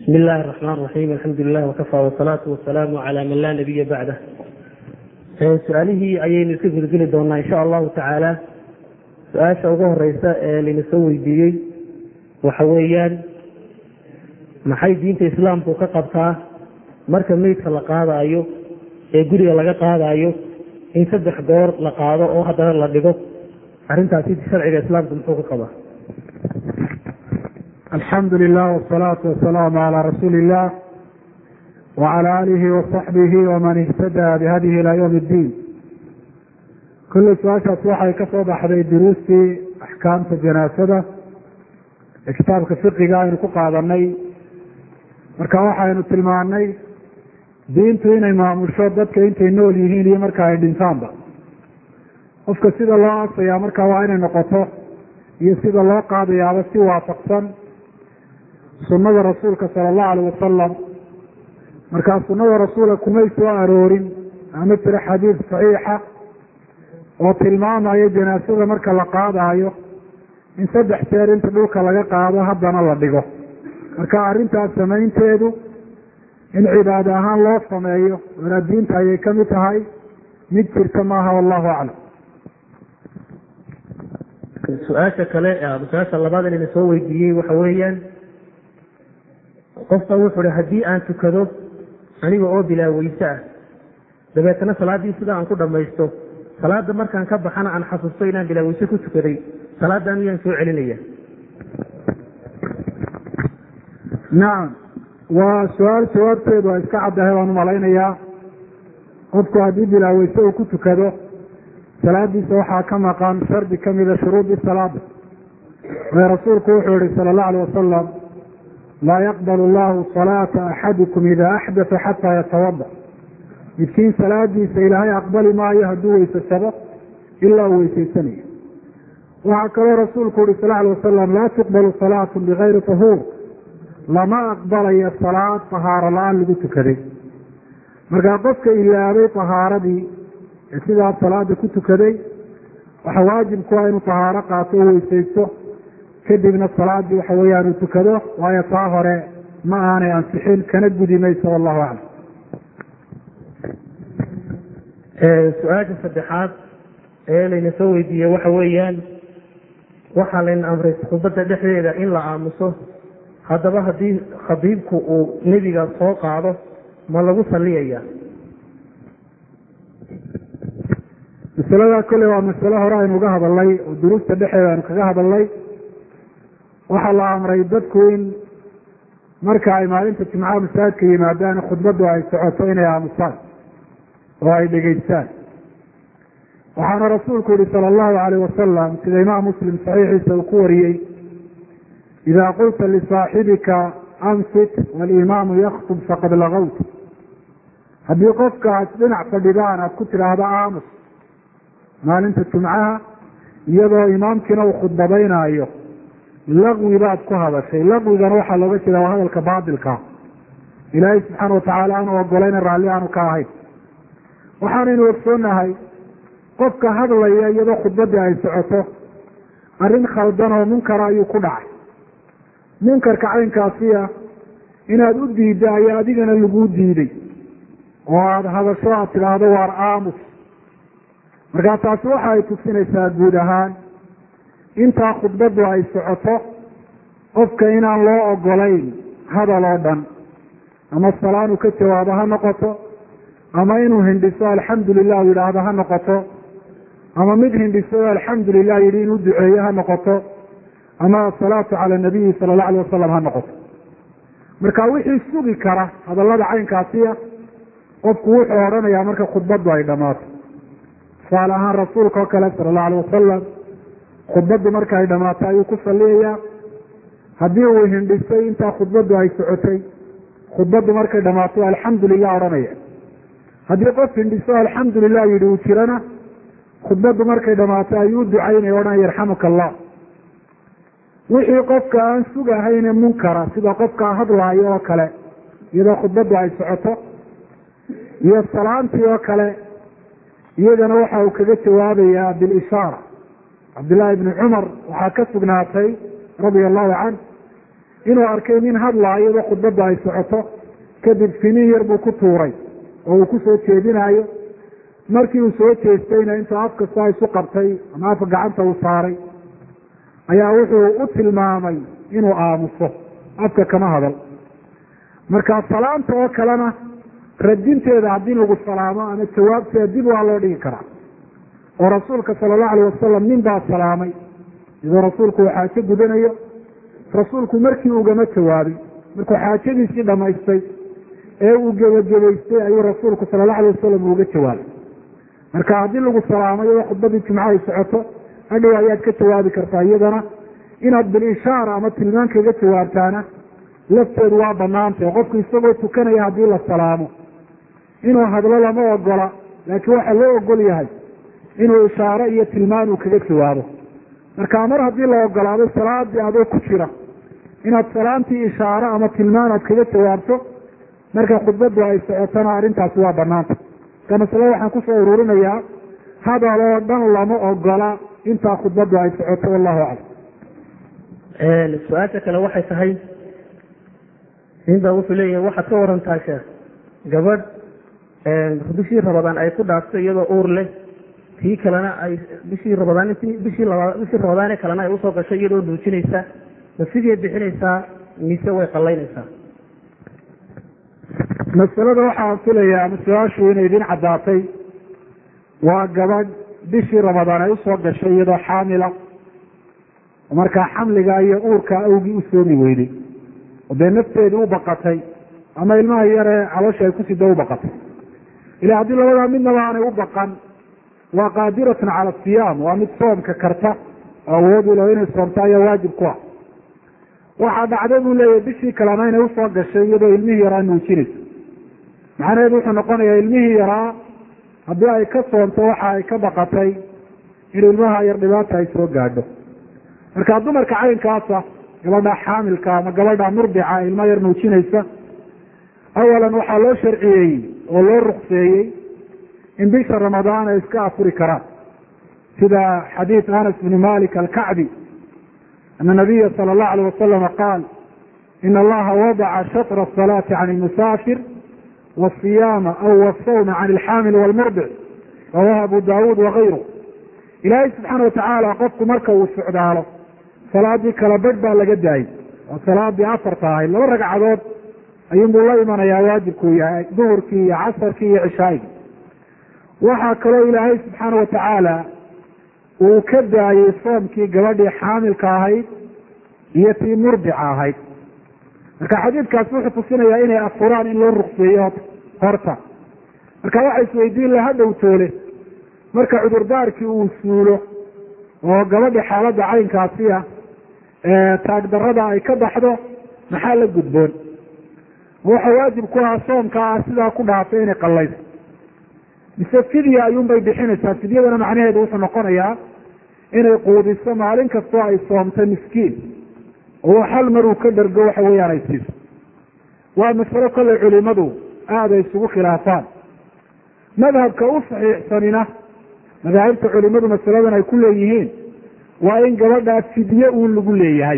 بسم الله الرحمن الرحيم الحمد لله وكفى والصلاة والسلام على من لا نبي بعده. su-aalihii ayaynu iska gudgeli doonaa insha allahu tacaala. su-aasha ugu horeysa ee layna soo weydiiyey waxa weeyaan, maxay diinta islaamku ka qabtaa marka meydka la qaadayo ee guriga laga qaadayo in 3 goor la qaado oo haddana la dhigo? arrintaasi sharciga islaamku muxuu ka qabaa? الحمد لله والصلاة والسلام على رسول الله وعلى آله وصحبه ومن اهتدى بهذه إلى يوم الدين. كل سؤال waxay ka soo baxday duruustii axkaamta janaasada kitaabka fiqiga aynu ku qaadanay. marka waxaynu tilmaanay diintu inay maamusho dadka intay nool yihiin iyo marka ay dhintaanba. qofka sida loo aasayaa marka waa inay noqoto iyo sida loo qaadayaaba si waafaqsan sunnada rasuulka sala allahu alayh wasalam. markaa sunnada rasuulka kumay soo aroorin ama jira xadiid saxiixa oo tilmaamayo janaasada marka la qaadaayo in 3 jeer inta dhulka laga qaado haddana la dhigo. marka arrintaas samaynteedu in cibaado ahaan loo sameeyo wana diinta ayay ka mid tahay, mid jirta maaha, wallahu aclam. su-aasha kale su-aasha labaad layna soo weydiiyey waxa weeyaan, qofka wuxuu hi haddii aan tukado aniga oo bilaa weyse ah dabeetana salaadii sida aan ku dhamaysto, salaada markaan ka baxana aan xasuusto inaan bilaa weyse ku tukaday, salaadaan miyaan soo celinaya? nacam, waa su-aal jawaabteedu waa iska caddahay baan umalaynayaa. qofku haddii bilaa weyse uu ku tukado salaadiisa waxaa ka maqan shardi kamida shuruudii salaada. waayo rasuulku wuxuu yihi sala allahu alayh wasalam, laa yaqbal allahu salaata axadikum ida axdatha xataa yatawada. midkiin salaadiisa ilaahay aqbali maayo hadduu weysasado ilaa uu weysaysanayo. waxaa kaloo rasuulku yihi sal alay wasalam, laa tuqbalu salaatu bigayri tahuur. lama aqbalayo salaad tahaaro la-aan lagu tukaday. markaa qofka ilaabay tahaaradii ee sidaa salaada ku tukaday waxa waajib ku ah inuu tahaaro qaato o weysaysto, kadibna salaadii waxa weeyaan uu tukado, waayo taa hore ma aanay ansixin kana gudi mayso, wallahu aclam. su-aasha saddexaad ee layna soo weydiiyey waxa weeyaan, waxaa layna amray khudbadda dhexdeeda in la aamuso. haddaba haddii khadiibku uu nebiga soo qaado ma lagu salliyaya? masalada kolley waa masalo hore aynu uga hadalnay oo duruusta dhexeeda aynu kaga hadalnay. waxaa la amray dadku in marka ay maalinta jimcaha masaajidka yimaadaan khudbaddu ay socoto inay aamusaan oo ay dhegeystaan. waxaana rasuulku yihi sala allahu alayh wasalam, sida imaam muslim saxiixiisa uu ku wariyey, idaa qulta lisaaxibika ansit walimaamu yaktub faqad lagawt. haddii qofka aad dhinac fadhidaan aad ku tidhaahdo aamus maalinta jumcaha iyadoo imaamkiina uu khudbadaynaayo, laqwi baad ku hadashay. laqwigana waxaa looga jeeda waa hadalka baatilka, ilaahay subxaana watacaala aanu ogolayna raalli aanu ka ahayn. waxaanaynu ogsoonahay qofka hadlaya iyadoo khudbadii ay socoto arrin khaldan oo munkara ayuu ku dhacay. munkarka caynkaasiya inaad u diidda ayaa adigana laguu diiday oo aada hadasho aad tidhaahdo waar aamus. markaa taasi waxa ay tusinaysaa guud ahaan intaa khudbaddu ay socoto qofka inaan loo ogolayn hadal oo dhan, ama salaanu ka jawaabo ha noqoto, ama inuu hindhiso alxamdulilah u yidhaahdo ha noqoto, ama mid hindhiso alxamdulilah yidhi inuu duceeyo ha noqoto, ama asalaatu cala nabiyi sala allahu alayh wasalam ha noqoto. marka wixii sugi kara hadallada caynkaasiya qofku wuxuu odhanayaa marka khudbaddu ay dhammaato. tusaale ahaan rasuulka oo kale sala allahu alayh wasalam khudbaddu marka ay dhammaato ayuu ku salliyayaa. haddii uu hindhisay intaa khudbaddu ay socotay, khudbaddu markay dhammaato alxamdulilah odhanaya. haddii qof hindhiso alxamdulilah yidhi uu jirana, khudbaddu markay dhammaato ayuu ducaynaya, odhanaya yarxamuka allah. wixii qofka aan sugahayne munkara, sida qofkaa hadlaayo oo kale iyadoo khudbaddu ay socoto, iyo salaantii oo kale, iyadana waxa uu kaga jawaabayaa bilishaara. cabdillaahi ibni cumar waxaa ka sugnaatay radia allahu canh inuu arkay nin hadlaayo iyadoo khudbadda ay socoto kadib finiin yar buu ku tuuray oo uu ku soo jeedinaayo markii uu soo jeestayna intuu af kasta isu qabtay ama afka gacanta uu saaray ayaa wuxuu u tilmaamay inuu aamuso, afka kama hadal. marka salaamta oo kalena radinteeda haddii lagu salaamo ama jawaabteeda dib waa loo dhigi karaa. oo rasuulka sala allahu alayh wasalam nin baa salaamay iyadoo rasuulku uu xaajo gudanayo, rasuulku markii ugama jawaabin. markuu xaajadiisii dhamaystay ee uu gebagabaystay ayuu rasuulku sala allahu alayh wasalam uga jawaabay. marka haddii lagu salaamo iyadoo khudbadii jimca ay socoto hadhow ayaad ka jawaabi kartaa. iyadana inaad bilishaara ama tilmaan kaga jawaabtaana lafteedu waa banaantay. qofku isagoo tukanaya haddii la salaamo inuu hadlo lama ogola, laakiin waxaa loo ogol yahay inuu ishaaro iyo tilmaan uu kaga jawaabo. marka mar haddii la ogolaado salaadii adoo ku jira inaad salaamtii ishaaro ama tilmaan aad kaga jawaabto marka khudbadu ay socotona arrintaasi waa banaanta. marka masale waxaan kusoo ururinayaa hadal oo dhan lama ogola intaa khudbadu ay socoto. wallahu aclam. su-aasha kale waxay tahay ninbaa wuxuu leeyahay waxaad ka warantaa sheekh gabadh bishii rabadaan ay ku dhaaftay iyadoo uur leh, tii kalena ay bishii rabadaane kalena ay usoo gashay iyadoo nuujinaysa, ma sidee bixinaysaa mise way qallaynaysaa? masalada waxaan filayaa ama su-aashu inay idin caddaatay. waa gabadh bishii ramadaan ay usoo gashay iyadoo xaamila, markaa xamliga iyo uurka awgii u soomi weyday oo dee nafteedii u baqatay ama ilmaha yaree caloosha ay ku sida u baqatay. ila haddii labadaa midnaba aanay u baqan waa qaadiratan cala asiyaam, waa mid soomka karta oo awood u leh inay soomto ayaa waajib ku ah. waxaa dhacday buu leeyahay bishii kalena inay usoo gashay iyadoo ilmihii yaraa nuujinaysa. macnaheedu wuxuu noqonayaa ilmihii yaraa haddii ay ka soomto waxa ay ka baqatay in ilmaha yar dhibaata ay soo gaadho. marka dumarka caynkaasa, gabadha xaamilka ama gabadha murdica ilma yar nuujinaysa, awalan waxaa loo sharciyeeyey oo loo rukseeyey in bisha ramadaan ay iska afuri karaan, sida xadiid anas bni malik alkacbi ana nabiya sala allahu alayh wasalama qaal ina allaha wadaca shatra asalaati can ilmusaafir wasiyaama aw wasawma can ilxaamil walmurdic rawahu abu daawuud wagayru. ilaahay subxaana watacaala qofku marka uu socdaalo salaadii kala badh baa laga daayey oo salaadii afarta ahayd 2 ragcadood ayuunbuu la imanayaa waajibkuu yahay, duhurkii iyo casarkii iyo cishaagii. waxaa kaloo ilaahay subxaana watacaala uu ka daayey soomkii gabadhii xaamilka ahayd iyo tii murdica ahayd. marka xadiidkaasi wuxuu tusinayaa inay afuraan in loo rukseeyo horta. marka waxa isweydiin laha dhowtoole marka cudurdaarkii uu suulo oo gabadhi xaaladda caynkaasi ah taagdarada ay ka baxdo maxaa la gudboon? waxa waajib ku ah soomkaa sidaa ku dhaafay inay qallayso mise fidya ayuunbay bixinaysaa? fidyadana macnaheedu wuxuu noqonayaa inay quudiso maalin kastoo ay soomto miskiin oo hal mar uu ka dhargo waxa weeyaan ay siiso. waa masalo kolley culimadu aada ay isugu khilaafaan. madhabka u saxiixsanina madaahibta culimadu masaladan ay ku leeyihiin waa in gabadhaa fidye uun lagu leeyahay,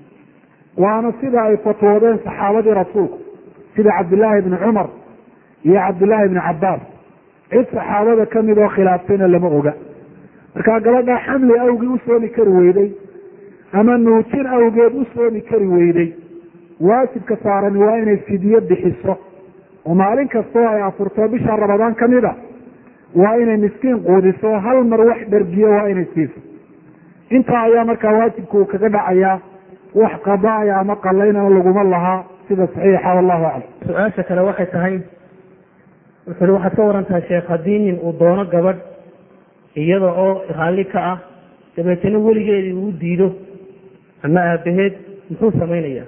waana sida ay fatwoodeen saxaabadii rasuulku sida cabdillaahi ibni cumar iyo cabdillaahi ibni cabbaas. cid saxaabada kamid oo khilaaftayna lama oga. markaa gabadhaa xamli awgii u soomi kari weyday ama nuujin awgeed u soomi kari weyday, waajibka saarani waa inay fidye bixiso oo maalin kastoo ay afurto bisha ramadaan kamid a waa inay miskiin quudiso, hal mar wax dhargiyo waa inay siiso. intaa ayaa markaa waajibka uu kaga dhacayaa, wax qadaaya ama qalaynana laguma lahaa sida saxiixa. wallahu aclam. su-aasha kale waxay tahay wuxuu waxaad ka warantahay sheekh haddii nin uu doono gabadh iyada oo raalli ka ah dabeetana weligeedii uu diido ama aabaheed muxuu samaynayaa?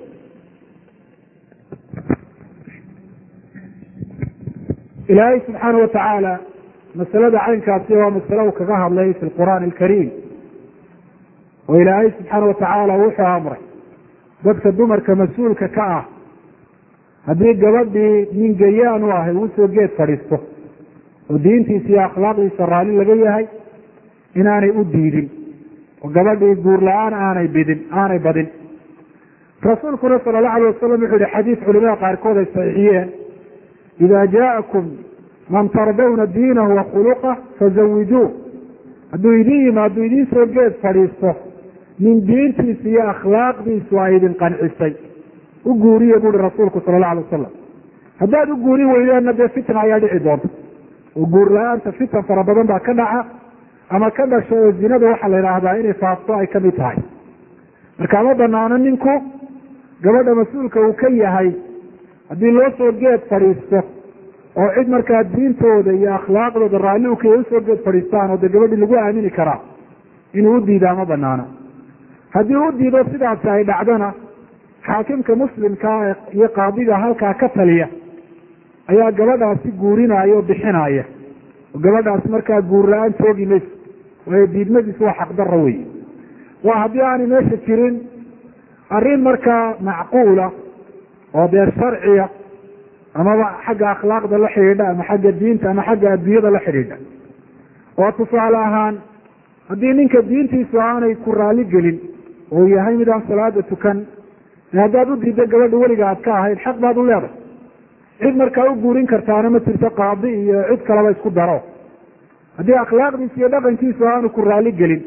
ilaahay subxaana watacaala masalada caynkaasi waa masale uu kaga hadlay fi lqur'aani alkariim. oo ilaahay subxaana watacaala wuxuu amray dadka dumarka mas-uulka ka ah haddii gabadhii nin gayaan u ahay uu soo geed fadhiisto oo diintiisa iyo akhlaaqdiisa raalli laga yahay inaanay u diidin oo gabadhii guur la-aan aanay badin. rasuulkuna sala allahu alay wasalam wuxuu yihi xadiis culimada qaarkood ay saxiixiyeen idaa jaa'akum man tardawna diinahu wa khuluqah fazawijuu hadduu idin yimaado idiin soo geed fadhiisto min diintiisa iyo akhlaaqdiisu ay idin qancisay u guuriye buuhi rasuulku sala allahu alay wasalam haddaad u guurin weydaanna dee fitna ayaa dhici doonta oo guur la-aanta fitan fara badan baa ka dhaca ama ka dhasho oo zinada waxaa la yidhaahdaa inay faafto ay kamid tahay marka ma banaano ninku gabadha mas-uulka uu ka yahay haddii loo soo geed fadhiisto oo cid markaa diintooda iyo akhlaaqdooda raalli u kaya usoo geed fadhiistaan oo dee gabadhii lagu aamini karaa inuu u diidaa ma banaano haddii u diido sidaasi ay dhacdana xaakimka muslimkaa iyo qaadiga halkaa ka taliya ayaa gabadhaasi guurinaya oo bixinaya oo gabadhaasi markaa guur la-aan joogi mayso waayo diidmadiisu waa xaqdarra wey waa haddii aanay meesha jirin arrin markaa macquula oo dee sharciya amaba xagga akhlaaqda la xidhiidha ama xagga diinta ama xagga adduunyada la xidhiidha oo tusaale ahaan haddii ninka diintiisu aanay ku raali gelin oo yahay mid aan salaada tukan haddaad u diidda gabadha weliga aad ka ahayd xaq baad u leedahay cid markaa u guurin kartaana ma jirto qaadi iyo cid kaleba isku daro haddii akhlaaqdiisa iyo dhaqankiisu aanu ku raali gelin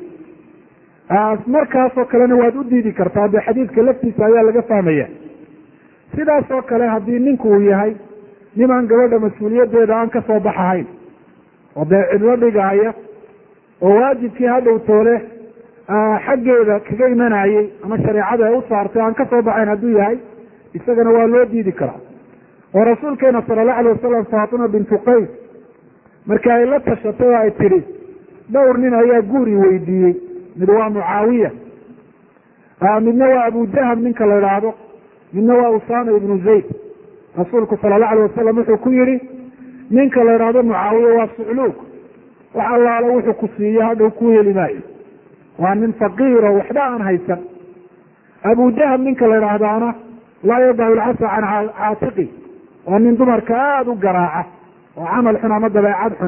markaasoo kalena waad u diidi kartaa dee xadiidka laftiisa ayaa laga fahmaya sidaas oo kale haddii ninku uu yahay nimaan gabadha mas-uuliyadeeda aan kasoo baxahayn oo dee cidlo dhigaya oo waajibkii hadhow toole xaggeeda kaga imanayey ama shareecada ay u saartay aan kasoo baxayn hadduu yahay isagana waa loo diidi karaa oo rasuulkeena sala allahu alay wasalam faatima bintu qays markii ay la tashatay oo ay tidhi dhowr nin ayaa guuri weydiiyey mid waa mucaawiya midna waa abujahab ninka la idhaahdo midna waa usama ibnu zayd rasuulku sala allahu alay wasalam wuxuu ku yihi ninka la idhaahdo mucaawiya waa sucluug wax allaala wuxuu ku siiye hadhow ku heli maayo waa nin faqiiro waxba aan haysan abujahab ninka la idhaahdaana laa yadacu lcasa can caatiqi waa nin dumarka aada u garaaca oo camal xun ama dabeecad xun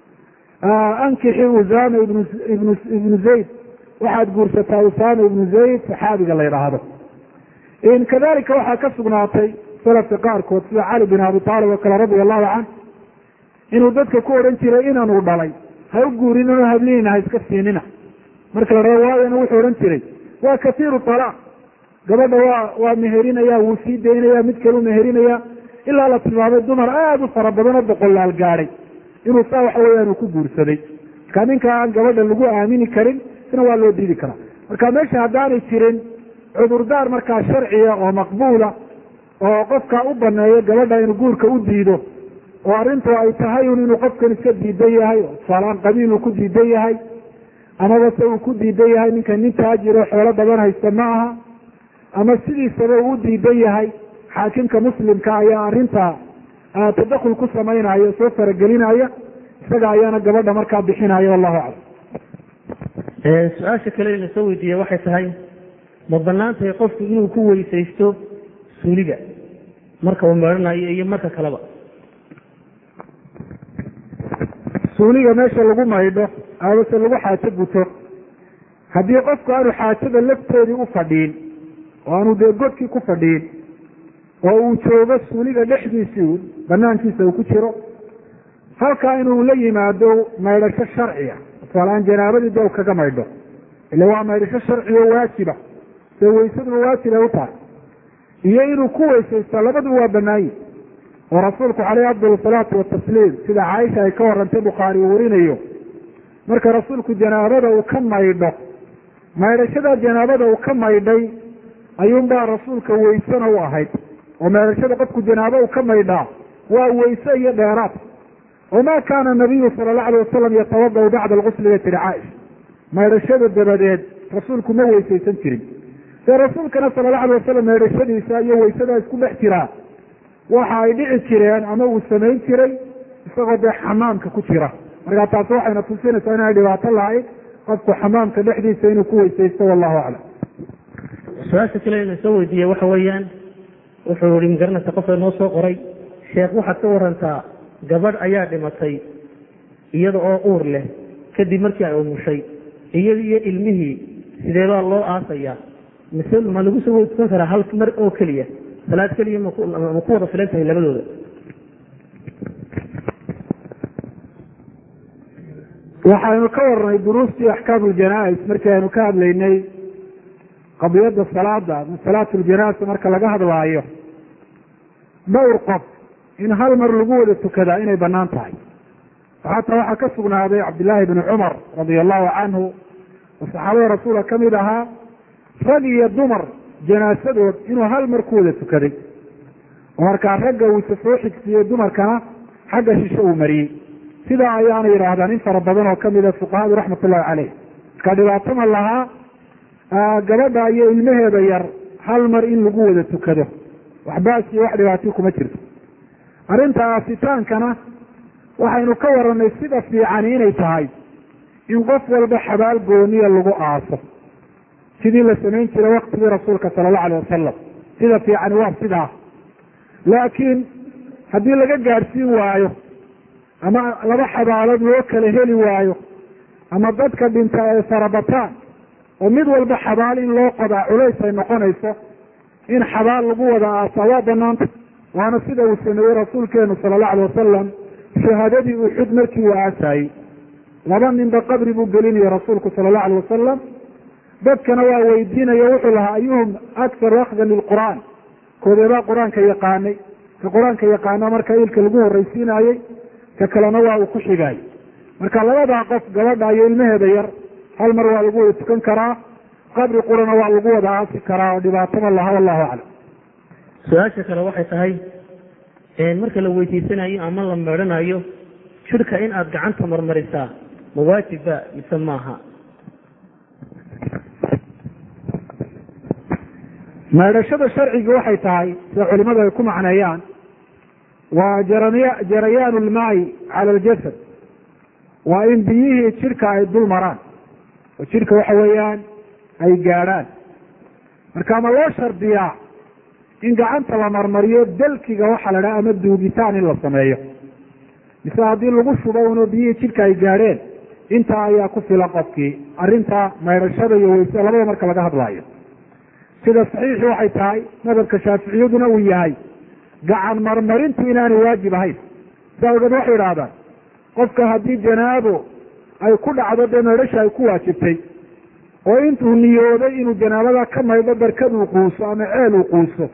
ankixi usama ibnu zayd waxaad guursataa usama ibnu zayd saxaabiga la yidhaahdo kadalika waxaa ka sugnaatay salafka qaarkood sida cali bin abi taalib oo kale radia allahu canh inuu dadka ku odhan jiray inanuu dhalay ha u guurinano hablihiina ha iska siinina marka la rabo waayana wuxuu odhan jiray waa kasiiru talaaq gabadha waa meherinaya wuu sii daynaya mid kalu meherinaya ilaa la tilmaamay dumar aada u fara badan oo boqolaal gaadhay inuu saa waxa weyaan uu ku guursaday marka ninka aan gabadha lagu aamini karin isna waa loo diidi karaa marka meesha haddaanay jirin cudurdaar markaa sharciya oo maqbuula oo qofka u baneeyo gabadha inuu guurka u diido oo arrintu ay tahay un inuu qofkan iska diidan yahay oo tusaaleaan qabiil uu ku diidan yahay amaba se uu ku diidan yahay ninka nin taajir oo xoolo badan haysta ma aha ama sidiisaba uu u diidan yahay xaakimka muslimka ayaa arrinta tadakul ku samaynaya soo faragelinaya isaga ayaana gabadha markaa bixinaya wallahu aclam su-aasha kale ina soo weydiiye waxay tahay ma banaan tahay qofku inuu ku weysaysto suuliga marka uu meeranayo iyo marka kaleba suuliga meesha lagu maydho amase lagu xaajo guto haddii qofku aanu xaajada lafteedii u fadhiin oo aanu dee godkii ku fadhiin oo uu joogo suuliga dhexdiisii banaankiisa uu ku jiro halkaa inuu la yimaado maydhasho sharciya tusaaleaan janaabadii dee u kaga maydho ila waa maydhasho sharciya o waajiba see weysaduna waajibay u tahay iyo inuu ku weysaysto labaduba waa banaayi oo rasuulku caleyhi afdal salaatu watasliim sida caaisha ay ka warantay bukhaari uu warinayo marka rasuulku janaabada uu ka maydho maydhashada janaabada uu ka maydhay ayuunbaa rasuulka weysena u ahayd oo maydhashada qofku janaabo uu ka maydhaa waa weyse iyo dheeraad wama kaana nabiyu sala allahu alay wasalam yatawada bacda alqusli bay tihi caaisha maydhashada dabadeed rasuulku ma weysaysan jirin dee rasuulkana sala allahu alay wasalam maydhashadiisa iyo weysadaa isku dhex jiraa waxa ay dhici jireen ama uu samayn jiray isagoo dee xamaamka ku jira markaa taasi waxayna tusinaysaa inay dhibaato lahayd qofku xamaamka dhexdiisa inuu ku weysaysto wallahu aclam su-aasha kale ina soo weydiiye waxa weeyaan wuxuu i magaranaysa qofka noo soo qoray sheekh waxaad ka warantaa gabadh ayaa dhimatay iyada oo uur leh kadib markii ay umushay iyada iyo ilmihii sideebaa loo aasayaa mise ma lagu soo wada tukan karaa hal mar oo keliya salaad keliya ma ku wada filan tahay labadooda? waxaynu ka warnay duruustii axkaamu ljanaa-is markii aynu ka hadlaynay qadiyadda salaada salaatu ljanaasa marka laga hadlaayo dhowr qof in hal mar lagu wada tukadaa inay banaan tahay. xataa waxaa ka sugnaaday cabdillaahi bni cumar radia allahu canhu oo saxaabada rasuulka ka mid ahaa rag iyo dumar janaasadood inuu hal mar ku wada tukaday oo markaa ragga uu isa soo xigsiiyey dumarkana xagga shisho uu mariyey. sidaa ayaana yidhaahdaan in fara badan oo kamida fuqahadu raxmatullahi caleyh. marka dhibaatama lahaa gabadha iyo ilmaheeda yar hal mar in lagu wada tukado waxbaasiyo wax dhibaatiyo kuma jirto. arrinta aasitaankana waxaynu ka waranay sida fiicani inay tahay in qof walba xabaal gooniya lagu aaso sidii la samayn jiray waktigii rasuulka sala allahu alayh wasalam. sida fiicani waa sidaa, laakiin haddii laga gaadhsiin waayo ama laba xabaalood loo kala heli waayo ama dadka dhinta ay farabataan oo mid walba xabaal in loo qodaa culays ay noqonayso, in xabaal lagu wada aasaa waa banaanta. waana sida uu sameeyey rasuulkeenu sala allahu alayh wasalam shahaadadii uxud markii uu aasaayey. laba ninba qabri buu gelinaya rasuulku sala allahu alayh wasalam. dadkana waa weydiinaya wuxuu lahaa ayuhum akharu akhdan lilqur'aan, koodeebaa qur-aanka yaqaanay. ka qur-aanka yaqaana marka ilka lagu horreysiinayey, ka kalena waa uu ku xigaayey. marka labadaa qof gabadha iyo ilmaheeda yar hal mar waa lagu wada tukan karaa, qabri qurana waa lagu wada aasi karaa oo dhibaatama laha, wallahu aclam. su-aasha kale waxay tahay marka la weydiisanayo ama la meedhanayo jirka in aada gacanta marmarisaa ma waajibba mise maaha? meedhashada sharciga waxay tahay sida culimadu ay ku macneeyaan waa jarayaanu lmaayi cala aljasad, waa in biyihii jirka ay dul maraan oo jirka waxa weeyaan ay gaadhaan. marka ma loo shardiyaa in gacanta la marmariyo dalkiga waxaa la dhaha ama duugitaan in la sameeyo, mise haddii lagu shubo uno biyihii jirka ay gaadheen intaa ayaa ku filan qofkii? arrinta meydhashada iyo weyse labada marka laga hadlaayo sida saxiixi waxay tahay madhabka shaaficiyaduna uu yahay gacan marmarintu inaanay waajib ahayn. saa ogeed waxay idhaahdaan qofka haddii janaabo ay ku dhacdo dee meydhasha ay ku waajibtay oo intuu niyooday inuu janaabada ka maydho barkad uu quuso ama ceel uu quuso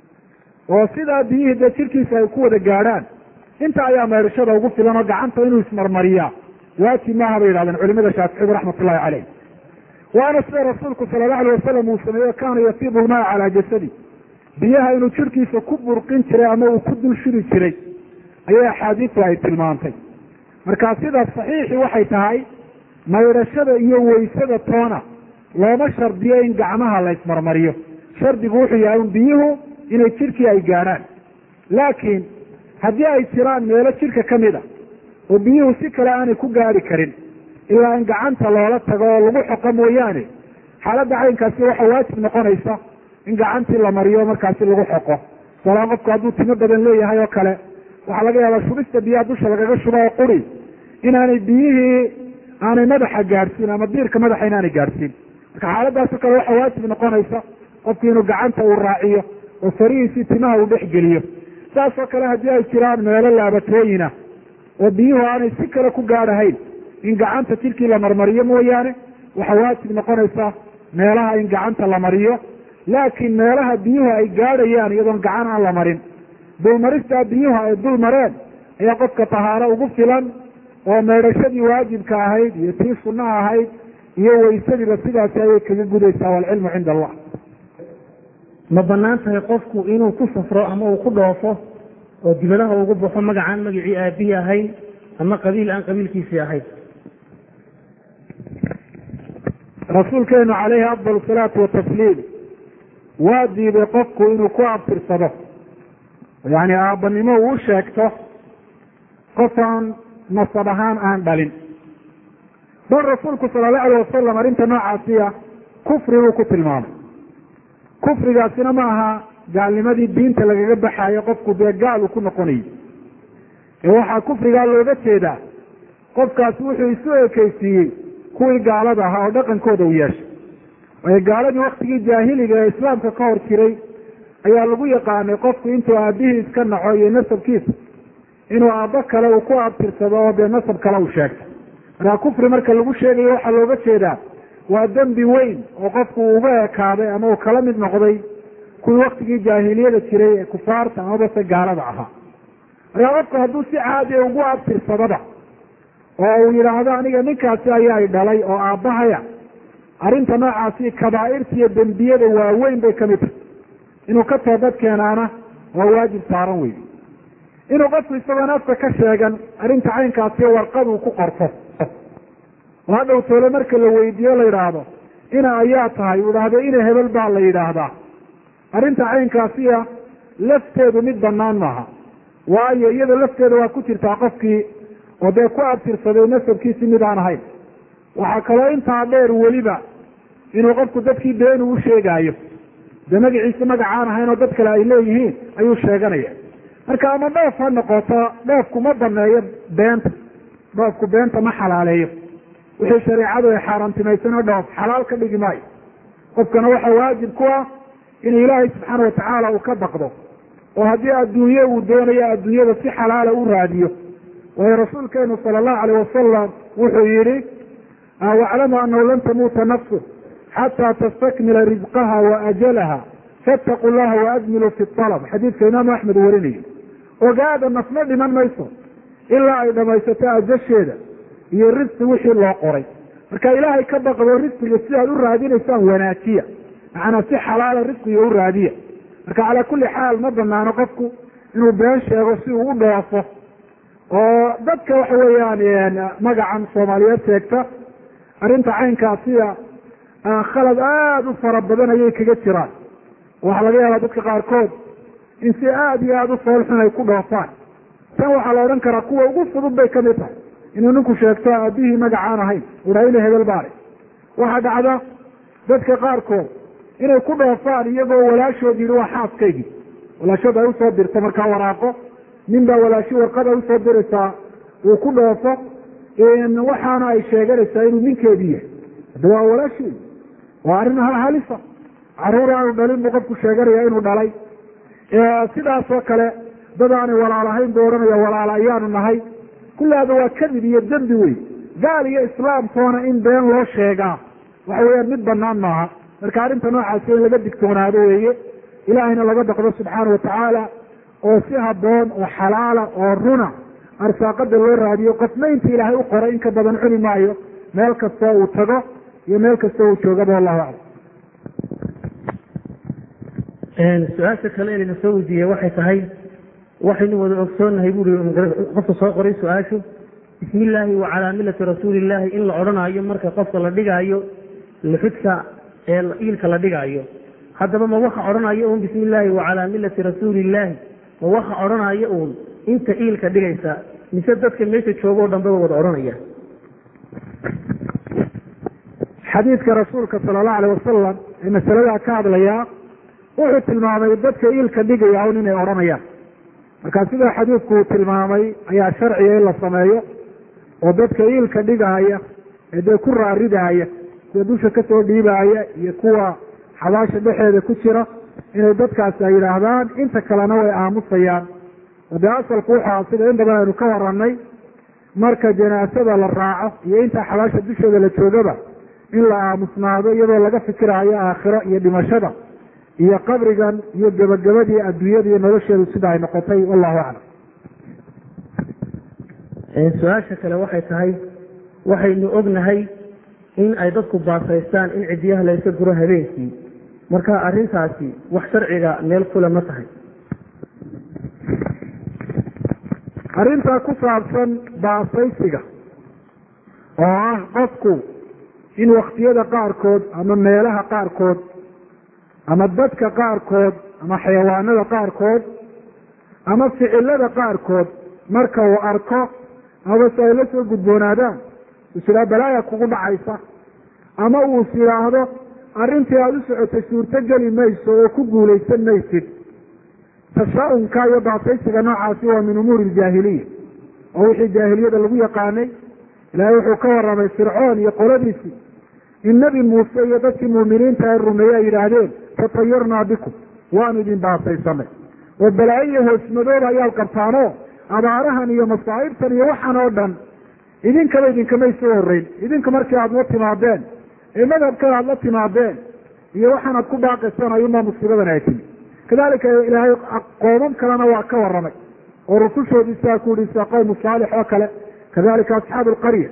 oo sidaa biyihii dee jirkiisa ay ku wada gaadhaan, inta ayaa meydhashada ugu filan oo gacanta inuu ismarmariyaa waajib maaha bay yidhahdeen culimada shaaficiyadu raxmatullahi caleyh. waana sida rasuulku sala allahu alayh wasalam uu sameeyo kaana yafiidu lmaa calaa jasadi, biyaha inuu jirkiisa ku burqin jiray ama uu ku dul shiri jiray ayay axaadiistu ay tilmaantay. marka sida saxiixi waxay tahay maydhashada iyo weysada toona looma shardiyo in gacmaha la ismarmariyo. shardigu wuxuu yahay un biyuhu inay jirkii ay gaadhaan. laakiin haddii ay jiraan meelo jirka ka mid a oo biyuhu si kale aanay ku gaadhi karin ilaa in gacanta loola tago oo lagu xoqo mooyaane, xaaladda caynkaasi waxa waajib noqonaysa in gacantii la mariyo markaasi lagu xoqo. tusaalahaan qofku hadduu timo badan leeyahay oo kale waxaa laga yaabaa shubista biyaha dusha lagaga shubo oo quri inaanay biyihii aanay madaxa gaadhsiin ama diirka madaxa inaanay gaadhsiin. marka xaaladdaasoo kale waxa waajib noqonaysa qofku inuu gacanta uu raaciyo oo farihiisii timaha uu dhex geliyo. saasoo kale haddii ay jiraan meelo laabatooyina oo biyuhu aanay si kale ku gaadhahayn, in gacanta jirkii la marmariyo mooyaane waxa waajib noqonaysa meelaha in gacanta la mariyo. laakiin meelaha biyuhu ay gaadhayaan iyadoon gacan aan la marin, dulmaristaa biyuhu ay dul mareen ayaa qofka tahaaro ugu filan oo meydhashadii waajibka ahayd iyo tii sunnaha ahayd iyo weysadiiba sidaasi ayay kaga gudaysaa, waalcilmu cinda allah. ma banaan tahay qofku inuu ku safro ama uu ku dhoofo oo dibadaha ugu baxo magacaan magacii aabihii ahayn ama qabiil aan qabiilkiisii ahayn? rasuulkeenu caleyhi afdal salaatu watasliim waa diiday qofku inuu ku abtirsado, yani aabbanimo uu sheegto qofaan nasab ahaan aan dhalin. bal rasuulku sala allahu alayh wasalam arrinta noocaasiya kufri buu ku tilmaamay. kufrigaasina ma aha gaalnimadii diinta lagaga baxaayo qofku dee gaal uu ku noqonayo, ee waxaa kufrigaa looga jeedaa qofkaasi wuxuu isu ekeysiiyey kuwii gaalada ahaa oo dhaqankooda u yeeshay. gaaladii waktigii jaahiliga ee islaamka ka hor jiray ayaa lagu yaqaanay qofku intuu aabihii iska naco iyo nasabkiisa inuu aabbo kale uu ku abtirsado oo dee nasab kale uu sheegto. markaa kufri marka lagu sheegayo waxaa looga jeedaa waa dembi weyn oo qofku uu uga ekaaday ama uu kala mid noqday kuwii waktigii jaahiliyada jiray ee kufaarta amabase gaalada ahaa. markaa qofku hadduu si caadiya ugu abtirsadaba oo uu yidhaahdo aniga ninkaasi ayaa dhalay oo aabbahaya, arrinta noocaasi kabaa'irta iyo dembiyada waaweyn bay kamid tahay. inuu ka toobad keenaana waa waajib saaran wey. inuu qofku isagoo nafta ka sheegan arrinta caynkaasi warqad uu ku qorto oo hadhow toole marka la weydiiyo la yidhaahdo ina ayaa tahay uu idhaahdo ina hebel baa la yidhaahdaa, arrinta caynkaasiya lafteedu mid banaan maaha. waayo iyada lafteeda waa ku jirtaa qofkii oo dee ku abtirsaday nasabkiisi mid aan ahayn. waxaa kaloo intaa dheer weliba inuu qofku dadkii been uu sheegaayo, dee magaciisa magacaan ahayn oo dad kale ay leeyihiin ayuu sheeganaya. marka ama dhoof ha noqoto, dhoofku ma baneeyo beenta, dhoofku beenta ma xalaaleeyo. wixii shareecadu ay xaaraantimaysanoo dhoof xalaal ka dhigi maayo. qofkana waxaa waajib ku ah inuu ilaahay subxaana watacaala uu ka baqdo oo haddii adduunye uu doonayo adduunyada si xalaala u raadiyo. waayo rasuulkeenu sala allahu alayh wasalam wuxuu yihi waclamu anahu lan tamuuta nafsu xataa tastakmila risqaha wa ajalaha fattaqu llaha waajmiluu fi alab. xadiidka imaamu axmed warinayo. ogaada nafna dhiman mayso ilaa ay dhamaysato ajasheeda iyo risqi wixii loo qoray. marka ilaahay ka baqdo risqiga si aad u raadinaysaan wanaajiya, macnaa si xalaala risqiga u raadiya. marka calaa kulli xaal ma banaano qofku inuu been sheego si uu u dhoofo oo dadka waxa weeyaan magacan soomaaliyeed sheegta. arrinta caynkaasiya khalad aada u fara badan ayay kaga jiraan. waxaa laga yaabaa dadka qaarkood in si aada iyo aada u foolxun ay ku dhoofaan. tan waxaa la odhan karaa kuwa ugu fudud bay kamid tahay inuu ninku sheegto aabihii magacaan ahayn uha ina hebel baale. waxaa dhacda dadka qaarkood inay ku dhoofaan iyagoo walaashood yidhi waa xaaskaygii, walaashood ay usoo dirto markaa waraaqo, nin baa walaashi warqad ay usoo diraysaa uu ku dhoofo, waxaana ay sheeganaysaa inuu ninkeedii yahay. hadda waa walaashii, waa arrin halisa. caruur aanu dhalin buu qofku sheeganaya inuu dhalay. sidaas oo kale dad aanay walaalahayn buu odhanaya walaala ayaanu nahay. kulli hada waa kadib iyo dembi wey. gaal iyo islaamkoona in been loo sheegaa waxa weeyaan mid banaan maaha. marka arrinta noocaasi in laga digtoonaado weeye, ilaahayna laga baqdo subxaana watacaala oo si haboon oo xalaala oo runa arsaaqada loo raadiyo. qofna inta ilaahay u qoray in ka badan cuni maayo meel kastoo uu tago iyo meel kastoo uu joogaba. wallahu aclam. su-aasha kale inayna soo weydiiyey waxay tahay, waxaynu wada ogsoonahay buuri qofka soo qoray su-aashu bismi illaahi wa calaa millati rasuulillaahi in la odhanaayo marka qofka la dhigaayo lixidka ee iilka la dhigaayo. haddaba ma waxa odhanayo uun bismi illaahi wa calaa millati rasuulillaahi, ma waxa odhanayo uun inta iilka dhigaysa, mise dadka meesha joogo o dhan ba wada odhanaya? xadiidka rasuulka sala allahu alayh wasalam ee masaladaa ka hadlayaa wuxuu tilmaamay dadka iilka dhigaya un inay odhanayaan. marka sidaa xadiidku uu tilmaamay ayaa sharciga in la sameeyo oo dadka iilka dhigahaya ee dee ku raaridaaya, kuwa dusha kasoo dhiibaaya iyo kuwa xabaasha dhexeeda ku jira, inay dadkaasi ay yidhaahdaan, inta kalena way aamusayaan. oo dee asalku wuxua sida in badan aynu ka waranay, marka janaasada la raaco iyo inta xabaasha dusheeda la joogaba in la aamusnaado iyadoo laga fikirayo aakhiro iyo dhimashada iyo qabrigan iyo gebagabadii adduunyada iyo nolosheedu sida ay noqotay. wallahu aclam. su-aasha kale waxay tahay, waxaynu ognahay in ay dadku baasaystaan in cidiyaha la iska guro habeenkii. marka arrintaasi wax sharciga meel kule ma tahay? arrintaa ku saabsan baasaysiga oo ah qofku in waktiyada qaarkood ama meelaha qaarkood ama dadka qaarkood ama xayawaanada qaarkood ama ficilada qaarkood marka uu arko amase ay la soo gudboonaadaan israa balaaya kugu dhacaysa, ama uu is yidhaahdo arrintii aada u socotay suurto geli mayso oo ku guulaysan maysid. tashaa-umka iyo baasaysiga noocaasi waa min umuuri iljaahiliya, oo wixii jaahiliyada lagu yaqaanay. ilaahay wuxuu ka warramay fircoon iyo qoladiisii in nebi muuse iyo dadkii muuminiinta ee rumeeye ay yidhaahdeen tatayarnaa bikum waanu idin baasaysanay oo balaayo iyo hoosmadooda ayaad qabtaanoo abaarahan iyo masaa'ibtan iyo waxan oo dhan idinkaba idinkamay soo horreyn. idinka markii aada la timaadeen ee madhabkan aada la timaadeen iyo waxaanaad ku baaqaysaan ayuunbaa musiibadan ay timi. kadalika ilaahay qoomam kalena waa ka warramay oo rusushoodiisaa ku yihi sida qowmu saalix oo kale, kadalika asxaabu alqarya.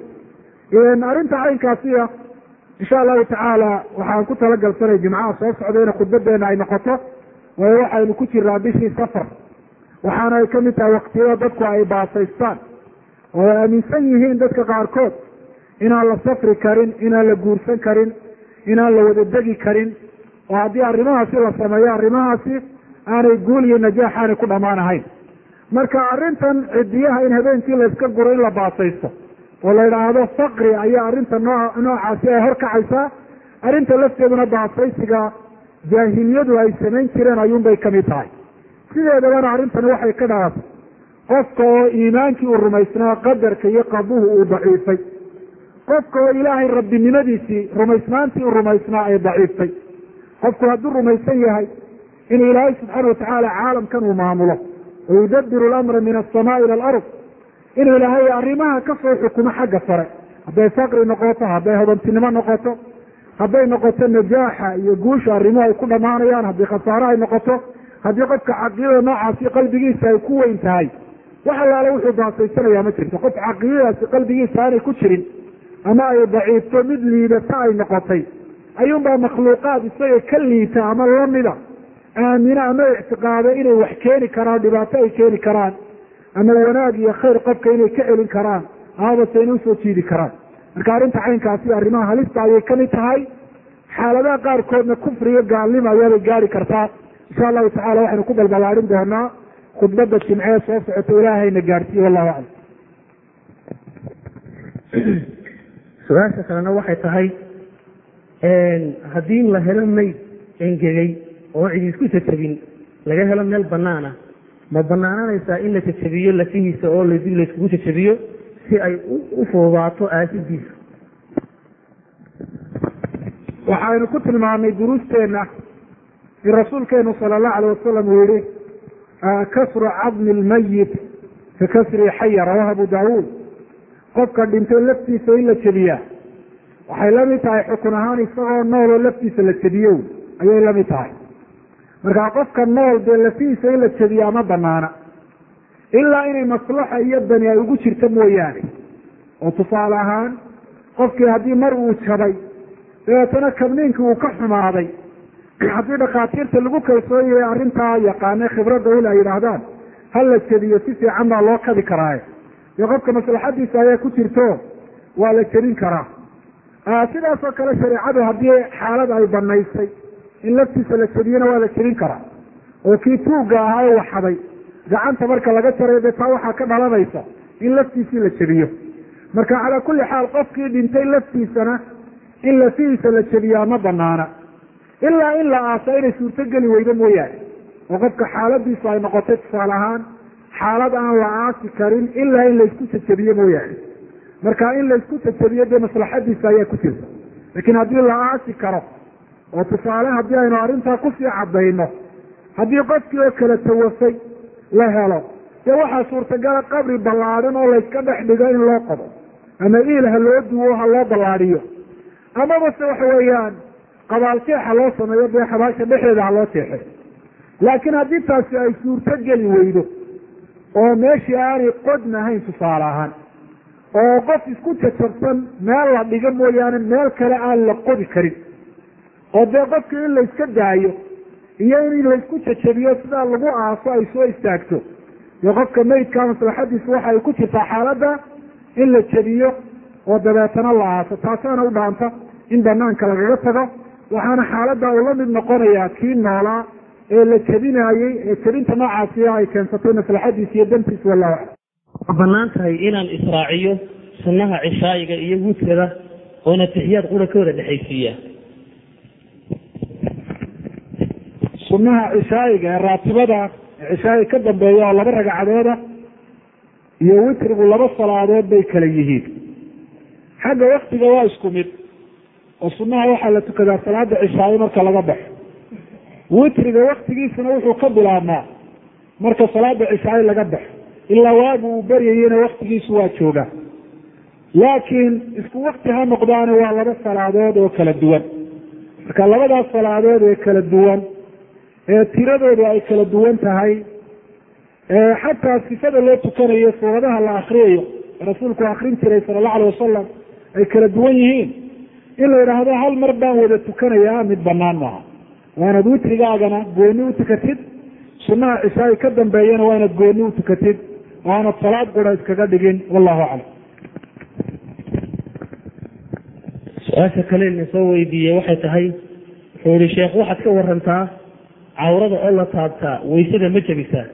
arrinta caynkaasiya insha allahu tacaala waxaan ku talagalsanay jimcaha soo socda in khudbadeena ay noqoto, waayo waxaynu ku jiraa bishii safar, waxaana ay kamid tahay waktiyada dadku ay baasaystaan oo ay aaminsan yihiin dadka qaarkood inaan la safri karin, inaan la guursan karin, inaan la wada degi karin, oo haddii arrimahaasi la sameeyo arrimahaasi aanay guul iyo najaax aanay ku dhammaan ahayn. marka arrintan cidiyaha in habeenkii la iska guro in la baasaysto oo la idhaahdo faqri ayaa arrinta noocaasi ay horkacaysaa, arrinta lafteeduna baasaysiga jaahiliyadu ay samayn jireen ayuunbay kamid tahay. sideedabana arrintani waxay ka dhalatay qofka oo iimaankii uu rumaysnaa qadarka iyo qabuhu uu daciifay, qofka oo ilaahay rabbinimadiisii rumaysnaantii uu rumaysnaa ay daciiftay. qofku hadduu rumaysan yahay inuu ilaahay subxaana watacaala caalamkan uu maamulo oo yudabiru lamra min alsamaai ila alard, inuu ilaahay arrimaha kasoo xukumo xagga sare, hadday faqri noqoto, hadday hodantinimo noqoto, hadday noqoto najaaxa iyo guusha arrimuhu ay ku dhammaanayaan, haddii khasaare ay noqoto, haddii qofka caqiidada noocaasi qalbigiisa ay ku weyn tahay, wax allaale wuxuu baasaysanayaa ma jirto. qof caqiidadaasi qalbigiisa aanay ku jirin ama ay daciifto mid liidata ay noqotay, ayuunbaa makhluuqaad isaga ka liita ama lamida aamina ama ictiqaada inay wax keeni karaan, dhibaato ay keeni karaan, ama wanaag iyo khayr qofka inay ka celin karaan, amabase inay usoo jiidi karaan. marka arrinta caynkaasi arrimaha halista ayay kamid tahay. xaaladaha qaarkoodna kufriga gaalnimo ayaabay gaari kartaa. insha allahu tacala waxaynu ku balbalaarin doonaa khudbada jimcee soo socoto, ilaahayna gaadhsiiye. wallahu aclam. su-aasha kalena waxay tahay haddii la helo mayd engegay oo cid isku jajabin laga helo meel banaana, ma banaananaysaa in la jajabiyo lafihiisa oo layskugu jajabiyo si ay u fududaato aasidiisa? waxaynu ku tilmaamay duruusteenna in rasuulkeenu sala allahu alayh wasalam uu yihi kasru cadmi lmayit ka kasri xaya, rawahu abu daawuud. qofka dhintay laftiisa in la jebiyaa waxay lamid tahay xukun ahaan isagoo nooloo laftiisa la jebiyo ayay lamid tahay. markaa qofka nool dee lafihiisa in la jebiyaa ma banaana ilaa inay maslaxa iyo dani ay ugu jirto mooyaane. oo tusaale ahaan qofkii haddii mar uu jabay dabeetana kabniinkii uu ka xumaaday, haddii dhakhaatiirta lagu kalsoon yahay arrintaa yaqaane khibradda ul ay yidhaahdaan ha la jebiyo si fiican baa loo kabi karaaye, dee qofka maslaxadiisa ayaa ku jirto waa la jebin karaa. sidaas oo kale shareecadu haddii xaalad ay banaysay in laftiisa la jebiyona waa la jebin karaa. oo kii tuugga ahaa ee waxaday gacanta marka laga jaray dee taa waxaa ka dhalanaysa in laftiisii la jebiyo. marka calaa kulli xaal qofkii dhintay laftiisana in lafihiisa la jebiyaa ma banaana ilaa in la aasa inay suurtogeli weydo mooyaane. oo qofka xaaladiisu ay noqotay tusaale ahaan xaalad aan la aasi karin ilaa in laysku jajabiyo mooyaane. marka in laysku jajabiyo dee maslaxadiisa ayaa ku jirta. laakiin haddii la aasi karo oo tusaale haddii aynu arrintaa kusii cadayno, haddii qofkii oo kala tawafay la helo, dee waxaa suurtagala qabri ballaadhan oo layska dhex dhigo in loo qodo, ama iil ha loo duwo ha loo ballaadhiyo, amaba se waxa weeyaan qabaaljeexa loo sameeyo dee xabaasha dhexeeda ha loo jeexay. laakiin haddii taasi ay suurto geli weydo oo meeshii aanay qodnahayn tusaale ahaan, oo qof isku jajabsan meel la dhigo mooyaane meel kale aan la qodi karin, oo dee qofkii in layska daayo iyo in laysku jajabiyo sidaa lagu aaso ay soo istaagto, dee qofka maydka maslaxadiisa waxa ay ku jirtaa xaaladda in la jebiyo oo dabeetana la aaso. taasaana u dhaanta in banaanka lagaga tago, waxaana xaaladda uu la mid noqonayaa kii noolaa ee la jebinaayey ee jebinta noocaasi ay keensatay maslaxadiisa iyo dantiisa. wallahu aclam. ma banaan tahay inaan israaciyo sunnaha cishaayiga iyo wutrada oona taxiyaad qura ka wada dhexaysiiya? sunnaha cishaayiga ee raatibada cishaayiga ka dambeeya oo 2 ragcadooda iyo witrigu 2 salaadood bay kala yihiin. xagga waktiga waa isku mid oo sunnaha waxaa la tukadaa salaada cishaayo marka laga baxo. witriga waktigiisana wuxuu ka bilaabmaa marka salaada cishaayo laga baxo ilaa waagu uu baryayena waktigiisu waa joogaa. laakiin isku wakti ha noqdaane waa laba salaadood oo kala duwan. marka labadaas salaadood ee kala duwan ee tiradoodu ay kala duwan tahay, xataa sifada loo tukanayo, suuradaha la akriyayo rasuulku akrin jiray sala allahu alayh wasalam ay kala duwan yihiin, in la yidhaahdo hal mar baan wada tukanayaa mid banaan maaha. waanad witrigaagana gooni u tukatid, sunnaha cishaayi ka dambeeyana waa inad gooni u tukatid, waanad salaad qura iskaga dhigin. wallahu aclam. su-aasha kale ina soo weydiiyey waxay tahay, wuxuu yihi sheekh waxaad ka warantaa cawrada oo la taabtaa waysada ma jebisaa?